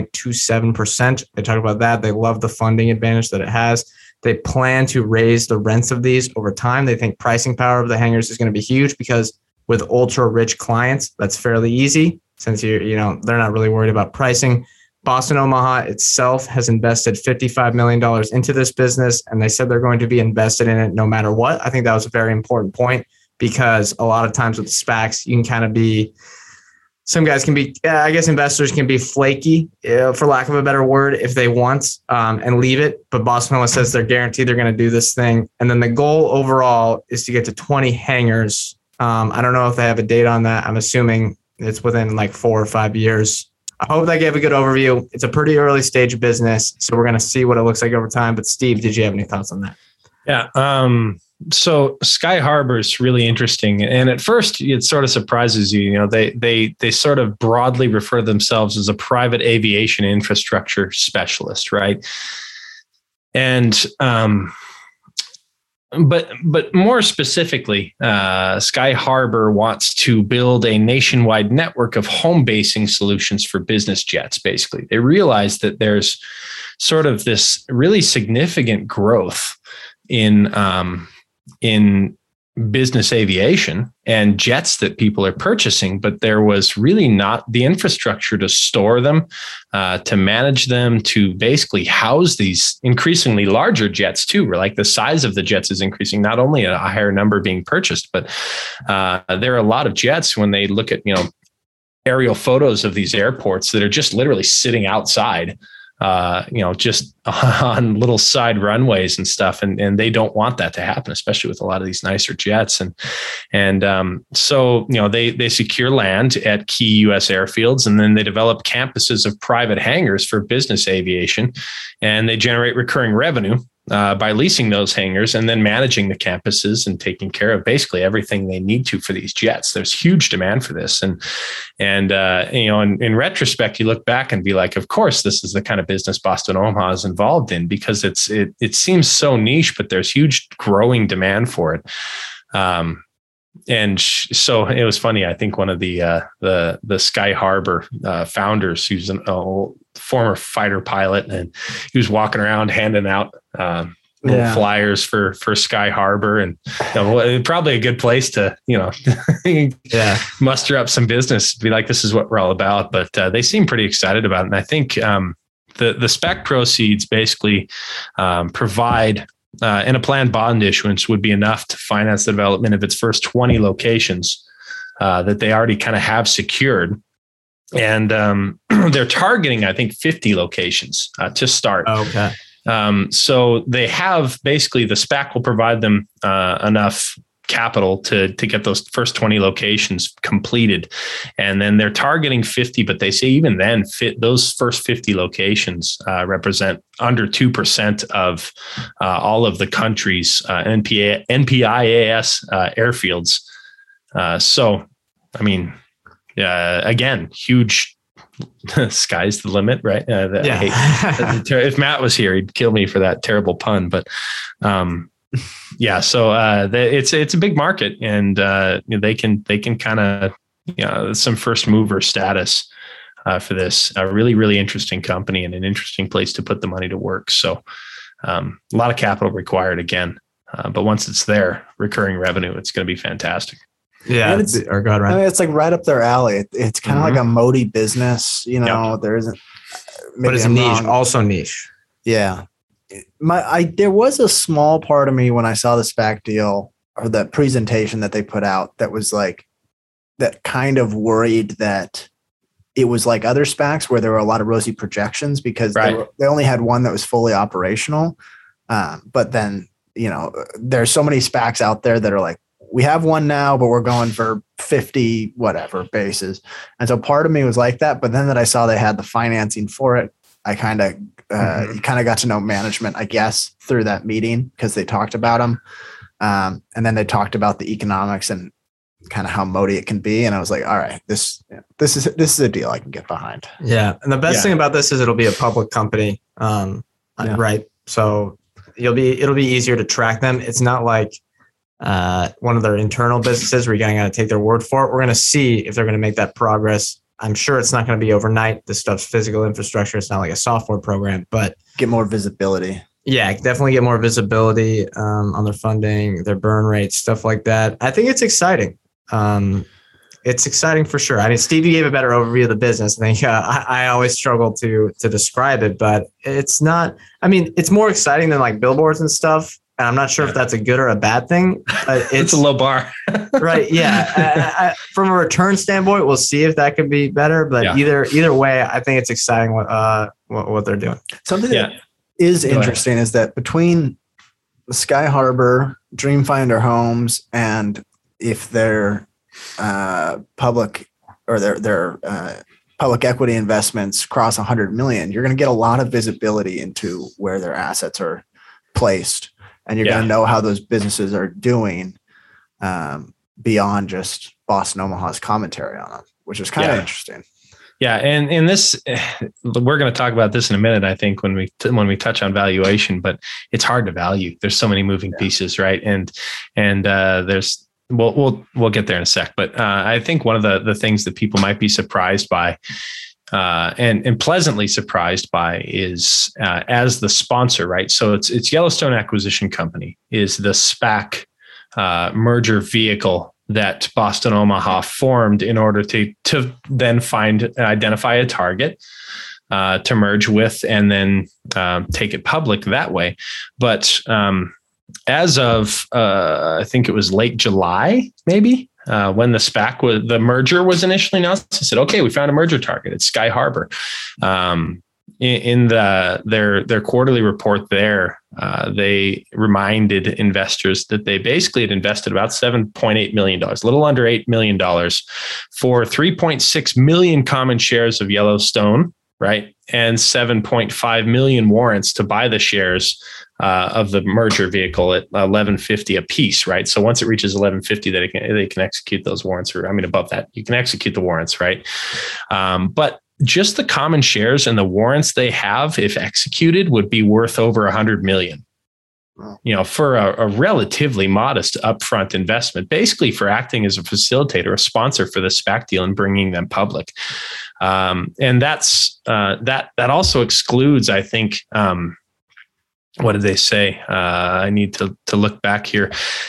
4.27%. They talk about that. They love the funding advantage that it has. They plan to raise the rents of these over time. They think pricing power of the hangars is going to be huge, because with ultra rich clients, that's fairly easy since they're not really worried about pricing. Boston Omaha itself has invested $55 million into this business, and they said they're going to be invested in it no matter what. I think that was a very important point, because a lot of times with SPACs, you can kind of be, some guys can be, I guess investors can be flaky, for lack of a better word, if they want, and leave it. But Boston Omaha says they're guaranteed they're going to do this thing. And then the goal overall is to get to 20 hangars. I don't know if they have a date on that. I'm assuming it's within like 4 or 5 years. I hope that gave a good overview. It's a pretty early stage business, so we're going to see what it looks like over time. But Steve, did you have any thoughts on that? Yeah. So Sky Harbor is really interesting. And at first it sort of surprises you. They sort of broadly refer to themselves as a private aviation infrastructure specialist, right? And But more specifically, Sky Harbor wants to build a nationwide network of home basing solutions for business jets. Basically, they realize that there's sort of this really significant growth in business aviation and jets that people are purchasing, but there was really not the infrastructure to store them, to manage them, to basically house these increasingly larger jets too. Where like the size of the jets is increasing, not only a higher number being purchased, but there are a lot of jets when they look at, aerial photos of these airports that are just literally sitting outside just on little side runways and stuff. And they don't want that to happen, especially with a lot of these nicer jets. So they secure land at key U.S. airfields, and then they develop campuses of private hangars for business aviation, and they generate recurring revenue by leasing those hangars and then managing the campuses and taking care of basically everything they need to for these jets. There's huge demand for this. And in retrospect, you look back and be like, of course, this is the kind of business Boston Omaha is involved in, because it seems so niche, but there's huge growing demand for it. So it was funny. I think one of the Sky Harbor founders, who's a former fighter pilot, and he was walking around handing out little flyers for Sky Harbor, and probably a good place to muster up some business, be like, this is what we're all about. But they seem pretty excited about it, and I think the SPAC proceeds basically provide. And a planned bond issuance would be enough to finance the development of its first 20 locations that they already kind of have secured. And they're targeting, I think, 50 locations to start. Okay. So they have basically, the SPAC will provide them enough capital to get those first 20 locations completed. And then they're targeting 50, but they say even then those first 50 locations represent under 2% of all of the country's NPIAS airfields. So, I mean, again, huge. Sky's the limit, right? If Matt was here, he'd kill me for that terrible pun, but so it's a big market, and they can kind of some first mover status for this. A really, really interesting company and an interesting place to put the money to work. So a lot of capital required again, but once it's there, recurring revenue, it's going to be fantastic. Yeah, it's like right up their alley. It's kind of like a Modi business, There isn't, but it's niche, also niche. Yeah. There was a small part of me when I saw the SPAC deal or that presentation that they put out that was like, that kind of worried that it was like other SPACs where there were a lot of rosy projections, because they only had one that was fully operational. But then, there's so many SPACs out there that are like, we have one now, but we're going for 50 whatever bases. And so part of me was like that. But then that I saw they had the financing for it, I kind of got to know management, I guess, through that meeting, because they talked about them. And then they talked about the economics and kind of how Modi it can be. And I was like, all right, this is a deal I can get behind. Yeah. And the best thing about this is it'll be a public company. Right. So it'll be easier to track them. It's not like one of their internal businesses where you're going to take their word for it. We're going to see if they're going to make that progress. I'm sure it's not going to be overnight. This stuff's physical infrastructure. It's not like a software program, but get more visibility. Yeah, definitely get more visibility on their funding, their burn rates, stuff like that. I think it's exciting. It's exciting for sure. I mean, Steve, you gave a better overview of the business. I think I always struggle to describe it, but it's not. I mean, it's more exciting than like billboards and stuff. And I'm not sure if that's a good or a bad thing. It's a low bar. Right. Yeah. From a return standpoint, we'll see if that could be better. But either way, I think it's exciting what they're doing. Something that is interesting is that between Sky Harbor, Dreamfinder Homes, and if they're public or their public equity investments cross 100 million, you're going to get a lot of visibility into where their assets are placed. And you're going to know how those businesses are doing beyond just Boston Omaha's commentary on them, which is kind of interesting. Yeah, and in this, we're going to talk about this in a minute, I think, when we touch on valuation. But it's hard to value. There's so many moving pieces, right? And there's we'll get there in a sec. But I think one of the things that people might be surprised by. And pleasantly surprised by is as the sponsor, right? So it's Yellowstone Acquisition Company is the SPAC merger vehicle that Boston Omaha formed in order to then identify a target to merge with and then take it public that way. But as of I think it was late July, maybe. When the merger was initially announced, I said, okay, we found a merger target. It's Sky Harbor. in their quarterly report there, they reminded investors that they basically had invested about $7.8 million, a little under $8 million for 3.6 million common shares of Yellowstone, right? And 7.5 million warrants to buy the shares of the merger vehicle at $11.50 a piece, right? So once it reaches $11.50, they can execute those warrants, or above that, you can execute the warrants, right? But just the common shares and the warrants they have, if executed, would be worth over $100 million. For a relatively modest upfront investment, basically for acting as a facilitator, a sponsor for the SPAC deal and bringing them public. And that's that also excludes, I think, what did they say? I need to look back here.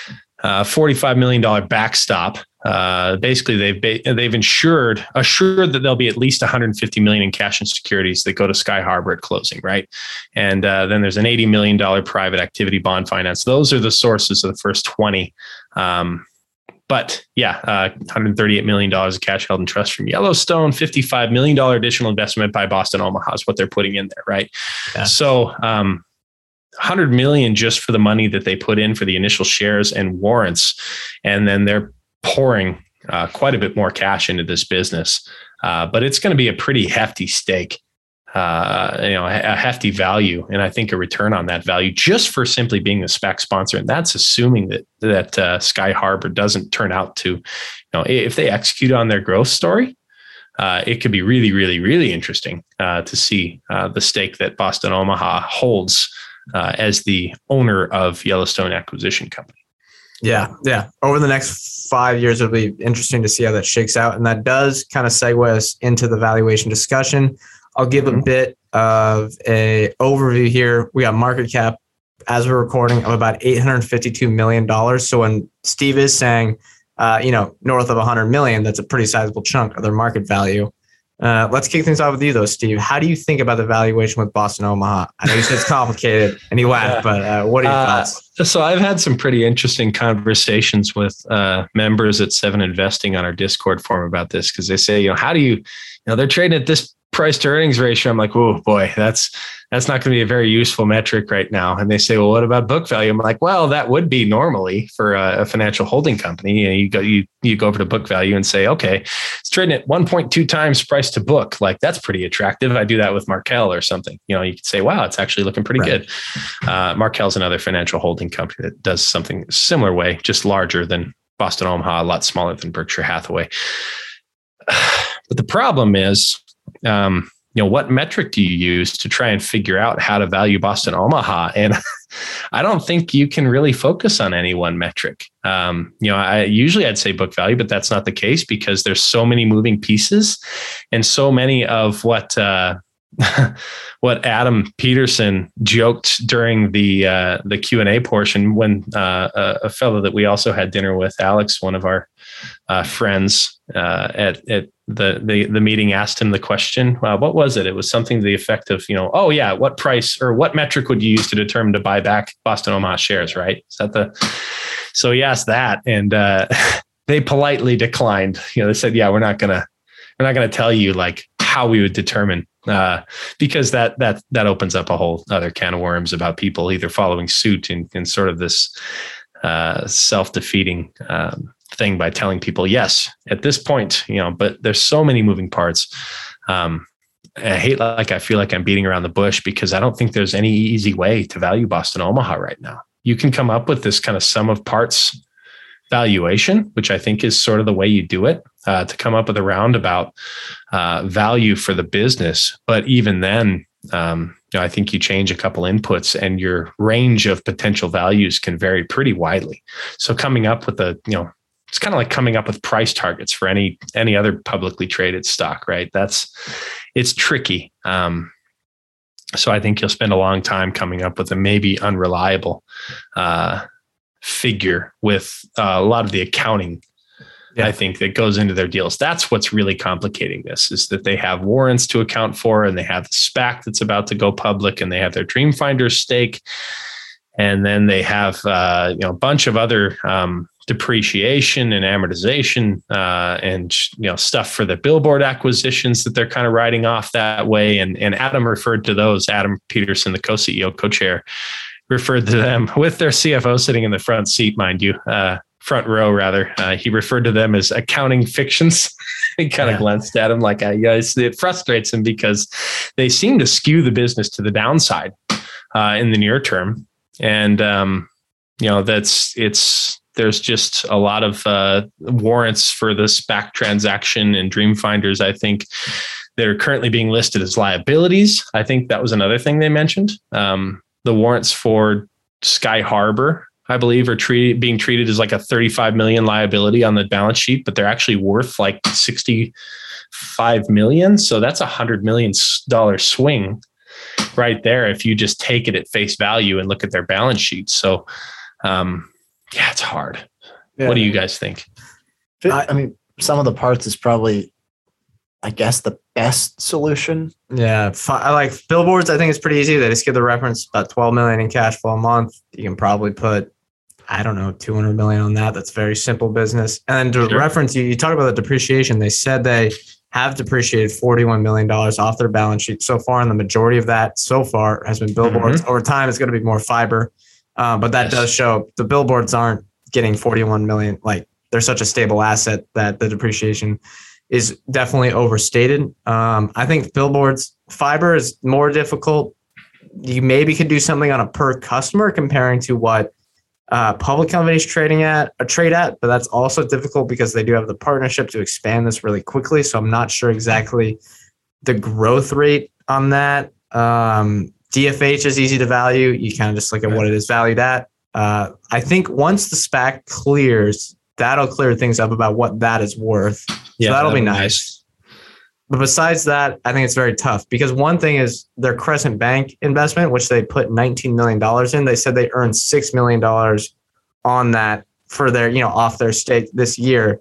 $45 million backstop. Basically, they've assured that there'll be at least $150 million in cash and securities that go to Sky Harbor at closing, right? And then there's an $80 million private activity bond finance. Those are the sources of the first 20. But yeah, $138 million of cash held in trust from Yellowstone, $55 million additional investment by Boston Omaha is what they're putting in there, right? Yeah. So $100 million just for the money that they put in for the initial shares and warrants, and then they're pouring quite a bit more cash into this business. But it's going to be a pretty hefty stake, a hefty value, and I think a return on that value just for simply being the SPAC sponsor. And that's assuming that Sky Harbor doesn't turn out to, if they execute on their growth story, it could be really, really, really interesting to see the stake that Boston Omaha holds as the owner of Yellowstone Acquisition Company. Yeah. Over the next 5 years, it'll be interesting to see how that shakes out. And that does kind of segue us into the valuation discussion. I'll give a bit of a overview here. We got market cap as we're recording of about $852 million. So when Steve is saying, north of 100 million, that's a pretty sizable chunk of their market value. Let's kick things off with you though, Steve. How do you think about the valuation with Boston Omaha? I know you said it's complicated and you laughed, but what are your thoughts? So I've had some pretty interesting conversations with members at Seven Investing on our Discord forum about this, because they say, how do you, they're trading at this price to earnings ratio. I'm like, oh boy, that's not going to be a very useful metric right now. And they say, well, what about book value? I'm like, well, that would be normally for a financial holding company. You go over to book value and say, okay, it's trading at 1.2 times price to book. Like, that's pretty attractive. I do that with Markel or something. You could say, wow, it's actually looking pretty good. Markel's another financial holding company that does something similar way, just larger than Boston Omaha, a lot smaller than Berkshire Hathaway. But the problem is, what metric do you use to try and figure out how to value Boston Omaha? And I don't think you can really focus on any one metric. I'd say book value, but that's not the case because there's so many moving pieces and so many of what Adam Peterson joked during the Q&A portion when a fellow that we also had dinner with, Alex, one of our friends at the meeting, asked him the question, what was it? It was something to the effect of, what price or what metric would you use to determine to buy back Boston Omaha shares, right? So he asked that, and they politely declined. They said, yeah, we're not gonna tell you like how we would determine, because that opens up a whole other can of worms about people either following suit in sort of this self-defeating thing by telling people, yes, at this point, but there's so many moving parts. I feel like I'm beating around the bush because I don't think there's any easy way to value Boston Omaha right now. You can come up with this kind of sum of parts valuation, which I think is sort of the way you do it, to come up with a roundabout value for the business. But even then, I think you change a couple inputs and your range of potential values can vary pretty widely. So coming up with it's kind of like coming up with price targets for any other publicly traded stock, right? It's tricky. So I think you'll spend a long time coming up with a maybe unreliable figure with a lot of the accounting, I think, that goes into their deals. That's what's really complicating this, is that they have warrants to account for, and they have the SPAC that's about to go public, and they have their Dreamfinder stake. And then they have a bunch of other depreciation and amortization and stuff for the billboard acquisitions that they're kind of writing off that way. And Adam referred to those. Adam Peterson, the co-CEO, co-chair, referred to them with their CFO sitting in the front seat, mind you, front row rather. He referred to them as accounting fictions. He kind of glanced at him like, it frustrates him because they seem to skew the business to the downside in the near term. And, there's just a lot of warrants for the SPAC transaction and Dreamfinders, I think, that are currently being listed as liabilities. I think that was another thing they mentioned. The warrants for Sky Harbor, I believe, are being treated as like a 35 million liability on the balance sheet, but they're actually worth like 65 million. So that's $100 million swing right there if you just take it at face value and look at their balance sheet. So, it's hard. Yeah. What do you guys think? I mean, some of the parts is probably, I guess, the best solution. Yeah. I like billboards. I think it's pretty easy. They just give the reference about 12 million in cash flow a month. You can probably put, I don't know, 200 million on that. That's very simple business. And to reference, you talk about the depreciation. They said they have depreciated $41 million off their balance sheet so far. And the majority of that so far has been billboards. Over time, it's going to be more fiber. But that does show the billboards aren't getting 41 million. Like, they're such a stable asset that the depreciation is definitely overstated. I think billboards, fiber is more difficult. You maybe could do something on a per customer comparing to what public companies trade at, but that's also difficult because they do have the partnership to expand this really quickly. So I'm not sure exactly the growth rate on that. DFH is easy to value. You kind of just look at what it is valued at. I think once the SPAC clears, that'll clear things up about what that is worth. So that'll be nice. But besides that, I think it's very tough because one thing is their Crescent Bank investment, which they put $19 million in. They said they earned $6 million on that for their, off their stake this year.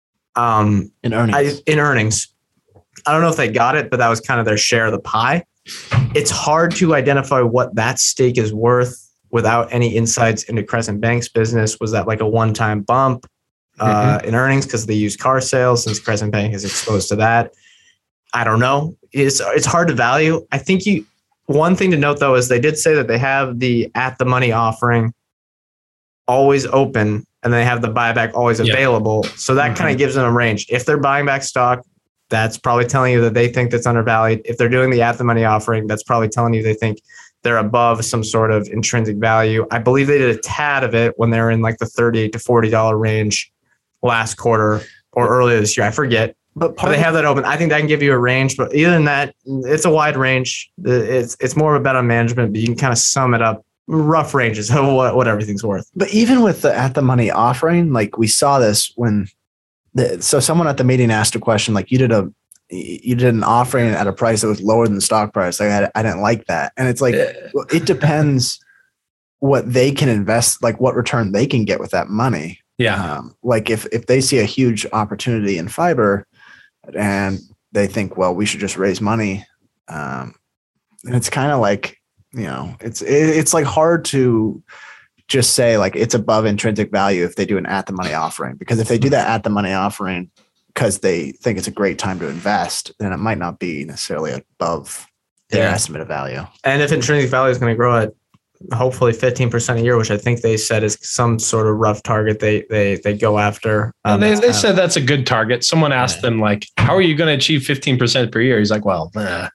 In earnings. I don't know if they got it, but that was kind of their share of the pie. It's hard to identify what that stake is worth without any insights into Crescent Bank's business. Was that like a one-time bump in earnings because they use car sales, since Crescent Bank is exposed to that? I don't know. It's hard to value. I think one thing to note though is they did say that they have the at the money offering always open and they have the buyback always available. So that kind of gives them a range. If they're buying back stock, that's probably telling you that they think that's undervalued. If they're doing the at the money offering, that's probably telling you they think they're above some sort of intrinsic value. I believe they did a tad of it when they're in like the $38 to $40 range last quarter or earlier this year. I forget. But they have that open. I think that can give you a range. But other than that, it's a wide range. It's more of a bet on management, but you can kind of sum it up. Rough ranges of what everything's worth. But even with the at the money offering, like we saw this when so someone at the meeting asked a question like, you did an offering at a price that was lower than the stock price. Like I didn't like that. And it's like, well, it depends what they can invest, like what return they can get with that money. Yeah. Like if they see a huge opportunity in fiber and they think, well, we should just raise money. And it's kind of like, it's like hard to just say like it's above intrinsic value if they do an at the money offering, because if they do that at the money offering because they think it's a great time to invest, then it might not be necessarily above their estimate of value. And if intrinsic value is going to grow at hopefully 15% a year, which I think they said is some sort of rough target they go after. They said that's a good target. Someone asked them like, how are you going to achieve 15% per year? He's like, well,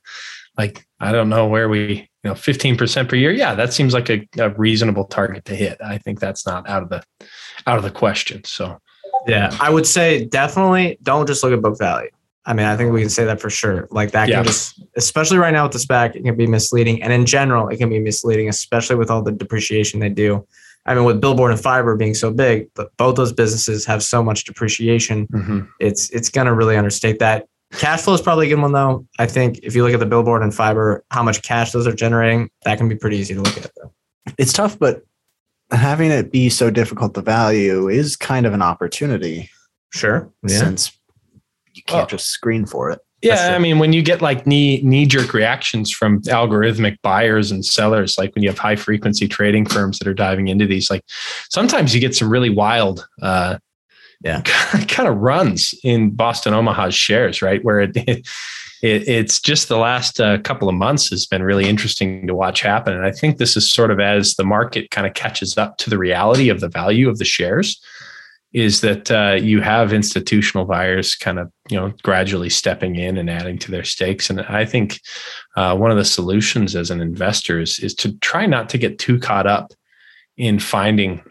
I don't know where 15% per year. Yeah, that seems like a reasonable target to hit. I think that's not out of the question. So, yeah, I would say definitely don't just look at book value. I mean, I think we can say that for sure. Like that can just, especially right now with the SPAC, it can be misleading. And in general, it can be misleading, especially with all the depreciation they do. I mean, with billboard and fiber being so big, but both those businesses have so much depreciation. Mm-hmm. It's going to really understate that. Cash flow is probably a good one, though. I think if you look at the billboard and fiber, how much cash those are generating, that can be pretty easy to look at, though. It's tough, but having it be so difficult to value is kind of an opportunity. Sure. Since you can't just screen for it. Yeah, I mean, when you get like knee jerk reactions from algorithmic buyers and sellers, like when you have high frequency trading firms that are diving into these, like sometimes you get some really wild, kind of runs in Boston Omaha's shares, right? Where it's just the last couple of months has been really interesting to watch happen. And I think this is sort of as the market kind of catches up to the reality of the value of the shares, is that you have institutional buyers kind of, gradually stepping in and adding to their stakes. And I think one of the solutions as an investor is to try not to get too caught up in finding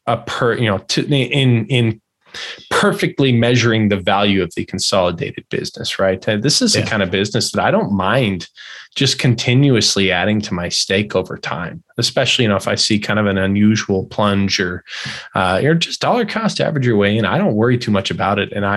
in perfectly measuring the value of the consolidated business, right? This is the kind of business that I don't mind just continuously adding to my stake over time, especially, if I see kind of an unusual plunge or just dollar cost average your way in. I don't worry too much about it. And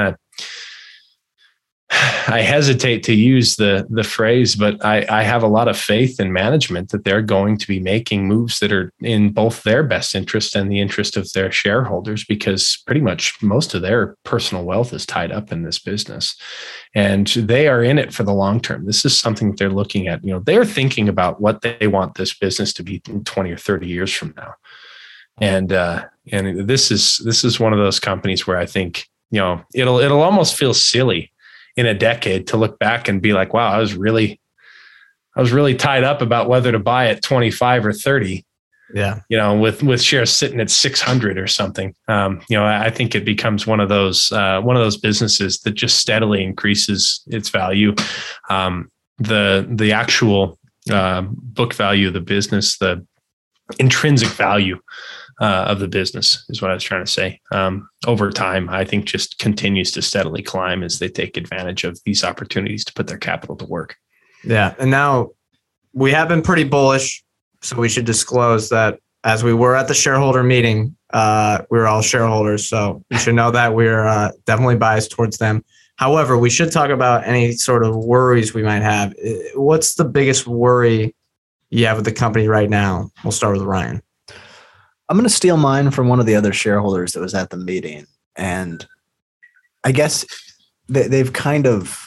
I hesitate to use the phrase, but I have a lot of faith in management that they're going to be making moves that are in both their best interest and the interest of their shareholders, because pretty much most of their personal wealth is tied up in this business and they are in it for the long term. This is something that they're looking at. They're thinking about what they want this business to be in 20 or 30 years from now. And this is one of those companies where I think, it'll almost feel silly in a decade to look back and be like, wow, I was really tied up about whether to buy at 25 or 30. Yeah. With shares sitting at 600 or something. I think it becomes one of those businesses that just steadily increases its value. The actual book value of the business, the intrinsic value of the business is what I was trying to say. Over time, I think just continues to steadily climb as they take advantage of these opportunities to put their capital to work. Yeah. And now we have been pretty bullish. So we should disclose that as we were at the shareholder meeting, we were all shareholders. So you should know that we're definitely biased towards them. However, we should talk about any sort of worries we might have. What's the biggest worry you have with the company right now? We'll start with Ryan. I'm going to steal mine from one of the other shareholders that was at the meeting. And I guess they've kind of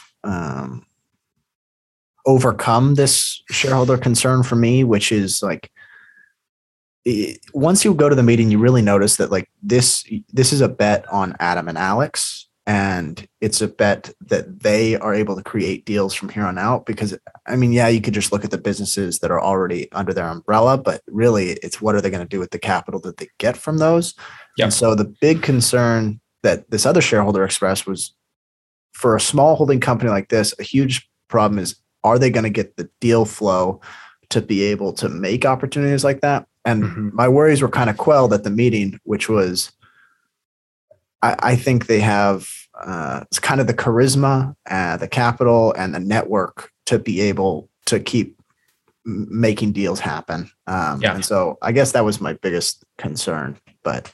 overcome this shareholder concern for me, which is like, once you go to the meeting, you really notice that like this is a bet on Adam and Alex. And it's a bet that they are able to create deals from here on out, because you could just look at the businesses that are already under their umbrella, but really it's what are they going to do with the capital that they get from those? Yep. And so the big concern that this other shareholder expressed was, for a small holding company like this, a huge problem is, are they going to get the deal flow to be able to make opportunities like that? And my worries were kind of quelled at the meeting, which was, I think they have it's kind of the charisma, the capital, and the network to be able to keep making deals happen. And so I guess that was my biggest concern. But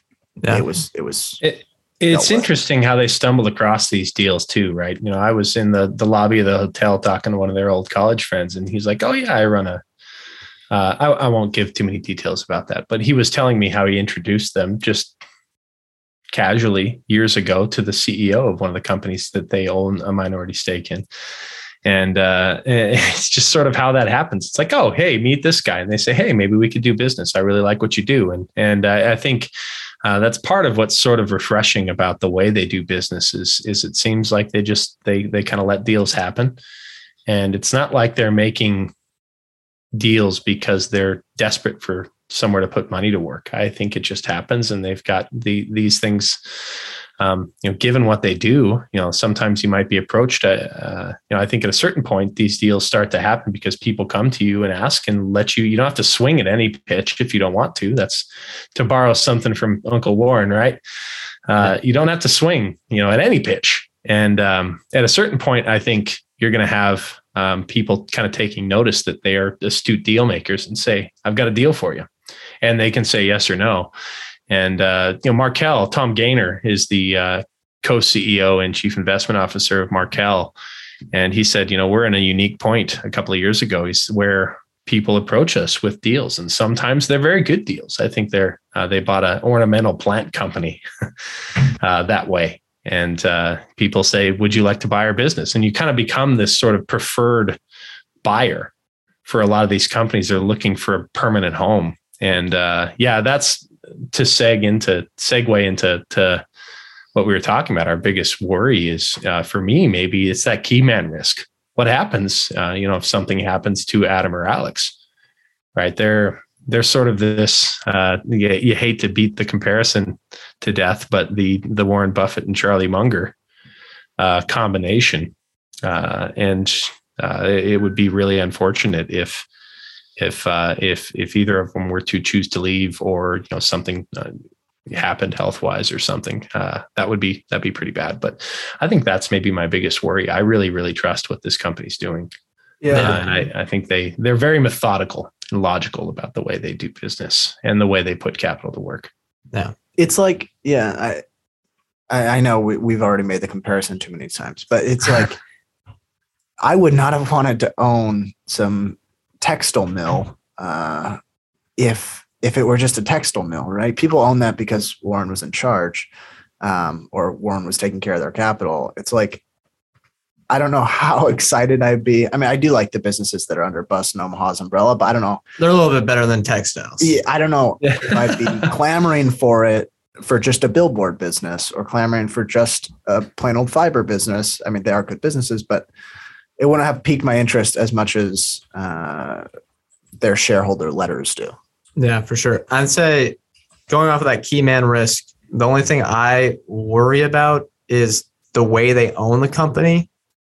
it's interesting how they stumbled across these deals too, right? I was in the lobby of the hotel talking to one of their old college friends, and he's like, "Oh yeah, I run a." I won't give too many details about that, but he was telling me how he introduced them just casually years ago to the CEO of one of the companies that they own a minority stake in. And it's just sort of how that happens. It's like, oh, hey, meet this guy. And they say, hey, maybe we could do business. I really like what you do. And I think that's part of what's sort of refreshing about the way they do business is it seems like they kind of let deals happen. And it's not like they're making deals because they're desperate for somewhere to put money to work. I think it just happens, and they've got these things. Given what they do, sometimes you might be approached. I think at a certain point, these deals start to happen because people come to you and ask and let you. You don't have to swing at any pitch if you don't want to. That's to borrow something from Uncle Warren, right? You don't have to swing, at any pitch. And at a certain point, I think you're going to have people kind of taking notice that they are astute deal makers and say, "I've got a deal for you," and they can say yes or no. And, Markel, Tom Gaynor is the co-CEO and chief investment officer of Markel. And he said, we're in a unique point a couple of years ago where people approach us with deals, and sometimes they're very good deals. I think they bought an ornamental plant company that way. And people say, would you like to buy our business? And you kind of become this sort of preferred buyer for a lot of these companies that are looking for a permanent home. And that's to segue into what we were talking about. Our biggest worry is for me, maybe it's that key man risk. What happens, if something happens to Adam or Alex, right? They're sort of this, you hate to beat the comparison to death, but the Warren Buffett and Charlie Munger combination. And it would be really unfortunate if either of them were to choose to leave, or something happened health-wise or something. That'd be pretty bad. But I think that's maybe my biggest worry. I really, really trust what this company's doing. Yeah, and I think they're very methodical and logical about the way they do business and the way they put capital to work. Yeah, it's like, I know we've already made the comparison too many times, but it's like I would not have wanted to own some textile mill if it were just a textile mill, right? People own that because Warren was in charge, or Warren was taking care of their capital. It's like, I don't know how excited I'd be. I mean, I do like the businesses that are under Boston Omaha's umbrella, but I don't know. They're a little bit better than textiles. Yeah, I don't know if I'd be clamoring for it for just a billboard business, or clamoring for just a plain old fiber business. I mean, they are good businesses, but it wouldn't have piqued my interest as much as their shareholder letters do. Yeah, for sure. I'd say, going off of that key man risk, the only thing I worry about is the way they own the company.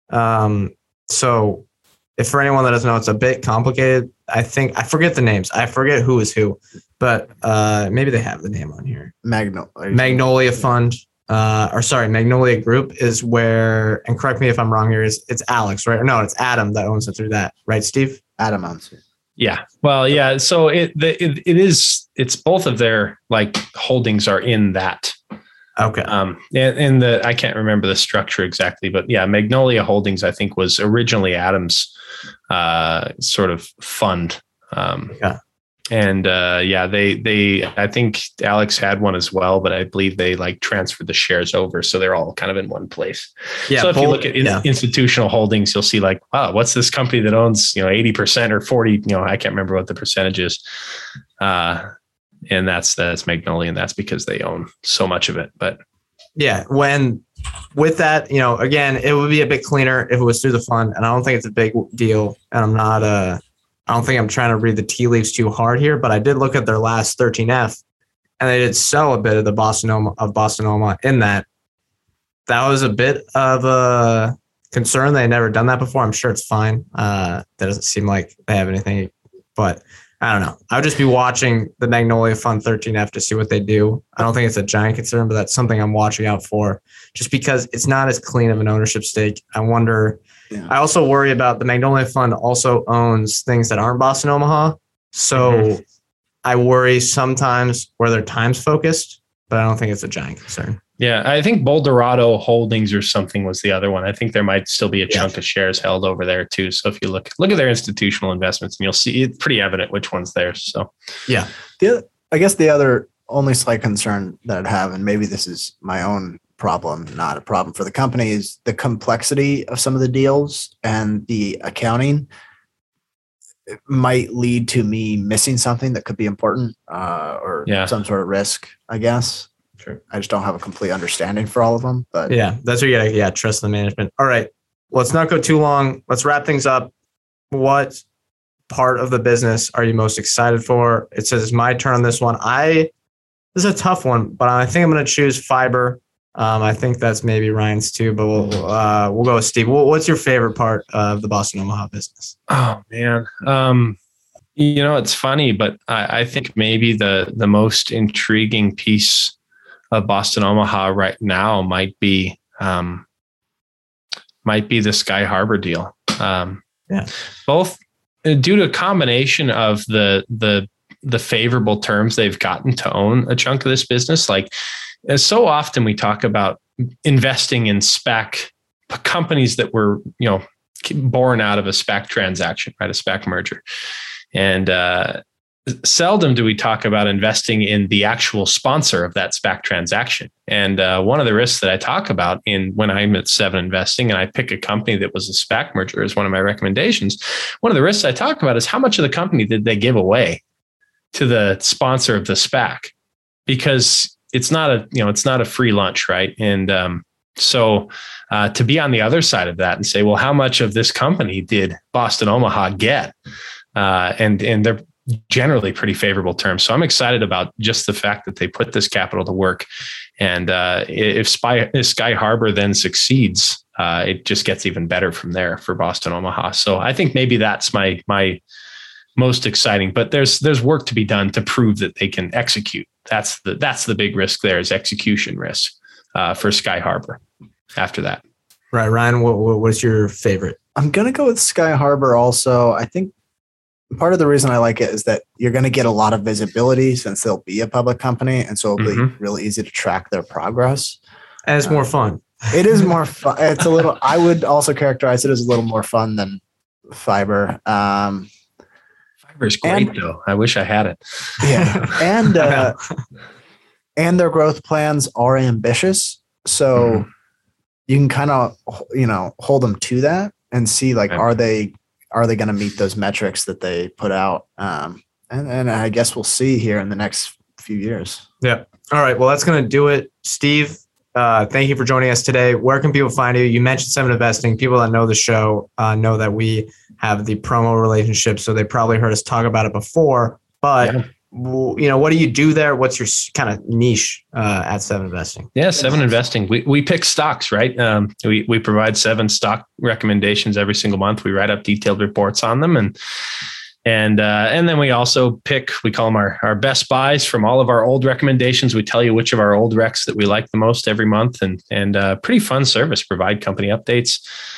So if for anyone that doesn't know, it's a bit complicated. I forget the names. I forget who is who, but maybe they have the name on here. Magnolia Fund, Magnolia Group is where, and correct me if I'm wrong here, it's Alex, right? No, it's Adam that owns it through that, right, Steve? Adam owns it. Yeah. Well, yeah. So it's both of their holdings are in that. Okay. And I can't remember the structure exactly, but yeah, Magnolia Holdings, I think, was originally Adam's sort of fund. Yeah. And they I think Alex had one as well, but I believe they transferred the shares over, so they're all kind of in one place. Yeah. So if you look at institutional holdings, you'll see wow, what's this company that owns 80% or 40? I can't remember what the percentage is. And that's Magnolia, and that's because they own so much of it. But yeah, with that, again, it would be a bit cleaner if it was through the fund, and I don't think it's a big deal. And I don't think I'm trying to read the tea leaves too hard here, but I did look at their last 13F, and they did sell a bit of the Boston Omaha in that. That was a bit of a concern. They had never done that before. I'm sure it's fine. That doesn't seem like they have anything, but I don't know. I would just be watching the Magnolia Fund 13F to see what they do. I don't think it's a giant concern, but that's something I'm watching out for, just because it's not as clean of an ownership stake. I wonder. Yeah. I also worry about the Magnolia Fund also owns things that aren't Boston Omaha. So I worry sometimes where their time's focused, but I don't think it's a giant concern. Yeah, I think Boldorado Holdings or something was the other one. I think there might still be a chunk of shares held over there too. So if you look at their institutional investments, and you'll see it's pretty evident which one's theirs. So yeah. I guess the other only slight concern that I'd have, and maybe this is my own problem, not a problem for the company, is the complexity of some of the deals and the accounting. It might lead to me missing something that could be important, or some sort of risk, I guess. Sure. I just don't have a complete understanding for all of them. But yeah, that's where you gotta trust the management. All right, let's not go too long. Let's wrap things up. What part of the business are you most excited for? It says it's my turn on this one. This is a tough one, but I think I'm going to choose fiber. I think that's maybe Ryan's too, but we'll go with Steve. What's your favorite part of the Boston Omaha business? Oh man. It's funny, but I think maybe the most intriguing piece of Boston Omaha right now might be the Sky Harbor deal. Both due to a combination of the favorable terms they've gotten to own a chunk of this business. So often we talk about investing in SPAC companies that were, born out of a SPAC transaction, right? A SPAC merger. And seldom do we talk about investing in the actual sponsor of that SPAC transaction. And one of the risks that I talk about when I'm at Seven Investing and I pick a company that was a SPAC merger as one of my recommendations, one of the risks I talk about is how much of the company did they give away to the sponsor of the SPAC? Because it's not a free lunch, right? And so to be on the other side of that and say, well, how much of this company did Boston Omaha get? And they're generally pretty favorable terms. So I'm excited about just the fact that they put this capital to work. And if Sky Harbor then succeeds, it just gets even better from there for Boston Omaha. So I think maybe that's my most exciting, but there's work to be done to prove that they can execute. That's the big risk there, is execution risk for Sky Harbor after that. Right. Ryan, what's your favorite? I'm going to go with Sky Harbor also. I think part of the reason I like it is that you're going to get a lot of visibility since they'll be a public company. And so it'll be really easy to track their progress. And it's more fun. It is more fun. It's I would also characterize it as a little more fun than Fiber. Fiber is great though. I wish I had it. Yeah. And their growth plans are ambitious. So you can kind of, hold them to that and see are they going to meet those metrics that they put out? And I guess we'll see here in the next few years. Yeah. All right. Well, that's going to do it. Steve, thank you for joining us today. Where can people find you? You mentioned Seven Investing. People that know the show know that we have the promo relationship, so they probably heard us talk about it before. But what do you do there? What's your kind of niche at Seven Investing? Yeah, Seven Investing. We pick stocks, right? We provide 7 stock recommendations every single month. We write up detailed reports on them, and then we also we call them our best buys from all of our old recommendations. We tell you which of our old recs that we like the most every month, and pretty fun service. Provide company updates.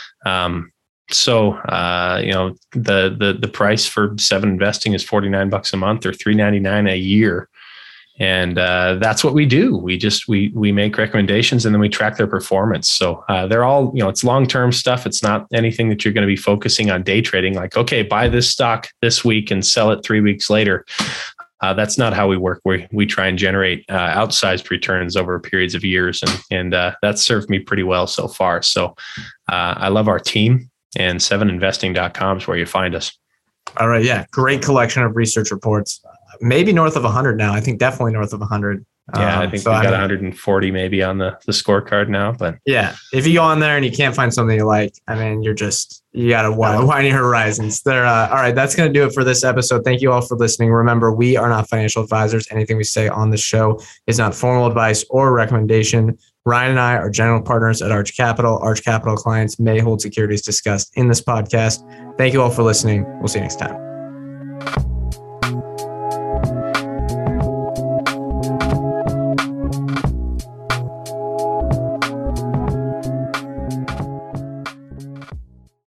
So the price for Seven Investing is $49 a month or $3.99 a year. And that's what we do. We make recommendations and then we track their performance. So they're all, it's long-term stuff. It's not anything that you're going to be focusing on day trading, like, okay, buy this stock this week and sell it 3 weeks later. That's not how we work. We try and generate outsized returns over periods of years. And that's served me pretty well so far. So I love our team. And 7investing.com is where you find us. All right. Yeah. Great collection of research reports. Maybe north of 100 now. I think definitely north of 100. Yeah, I think we've got 140 maybe on the scorecard now. But yeah, if you go on there and you can't find something you like, I mean, you got to widen your horizons. All right. That's going to do it for this episode. Thank you all for listening. Remember, we are not financial advisors. Anything we say on the show is not formal advice or recommendation. Ryan and I are general partners at Arch Capital. Arch Capital clients may hold securities discussed in this podcast. Thank you all for listening. We'll see you next time.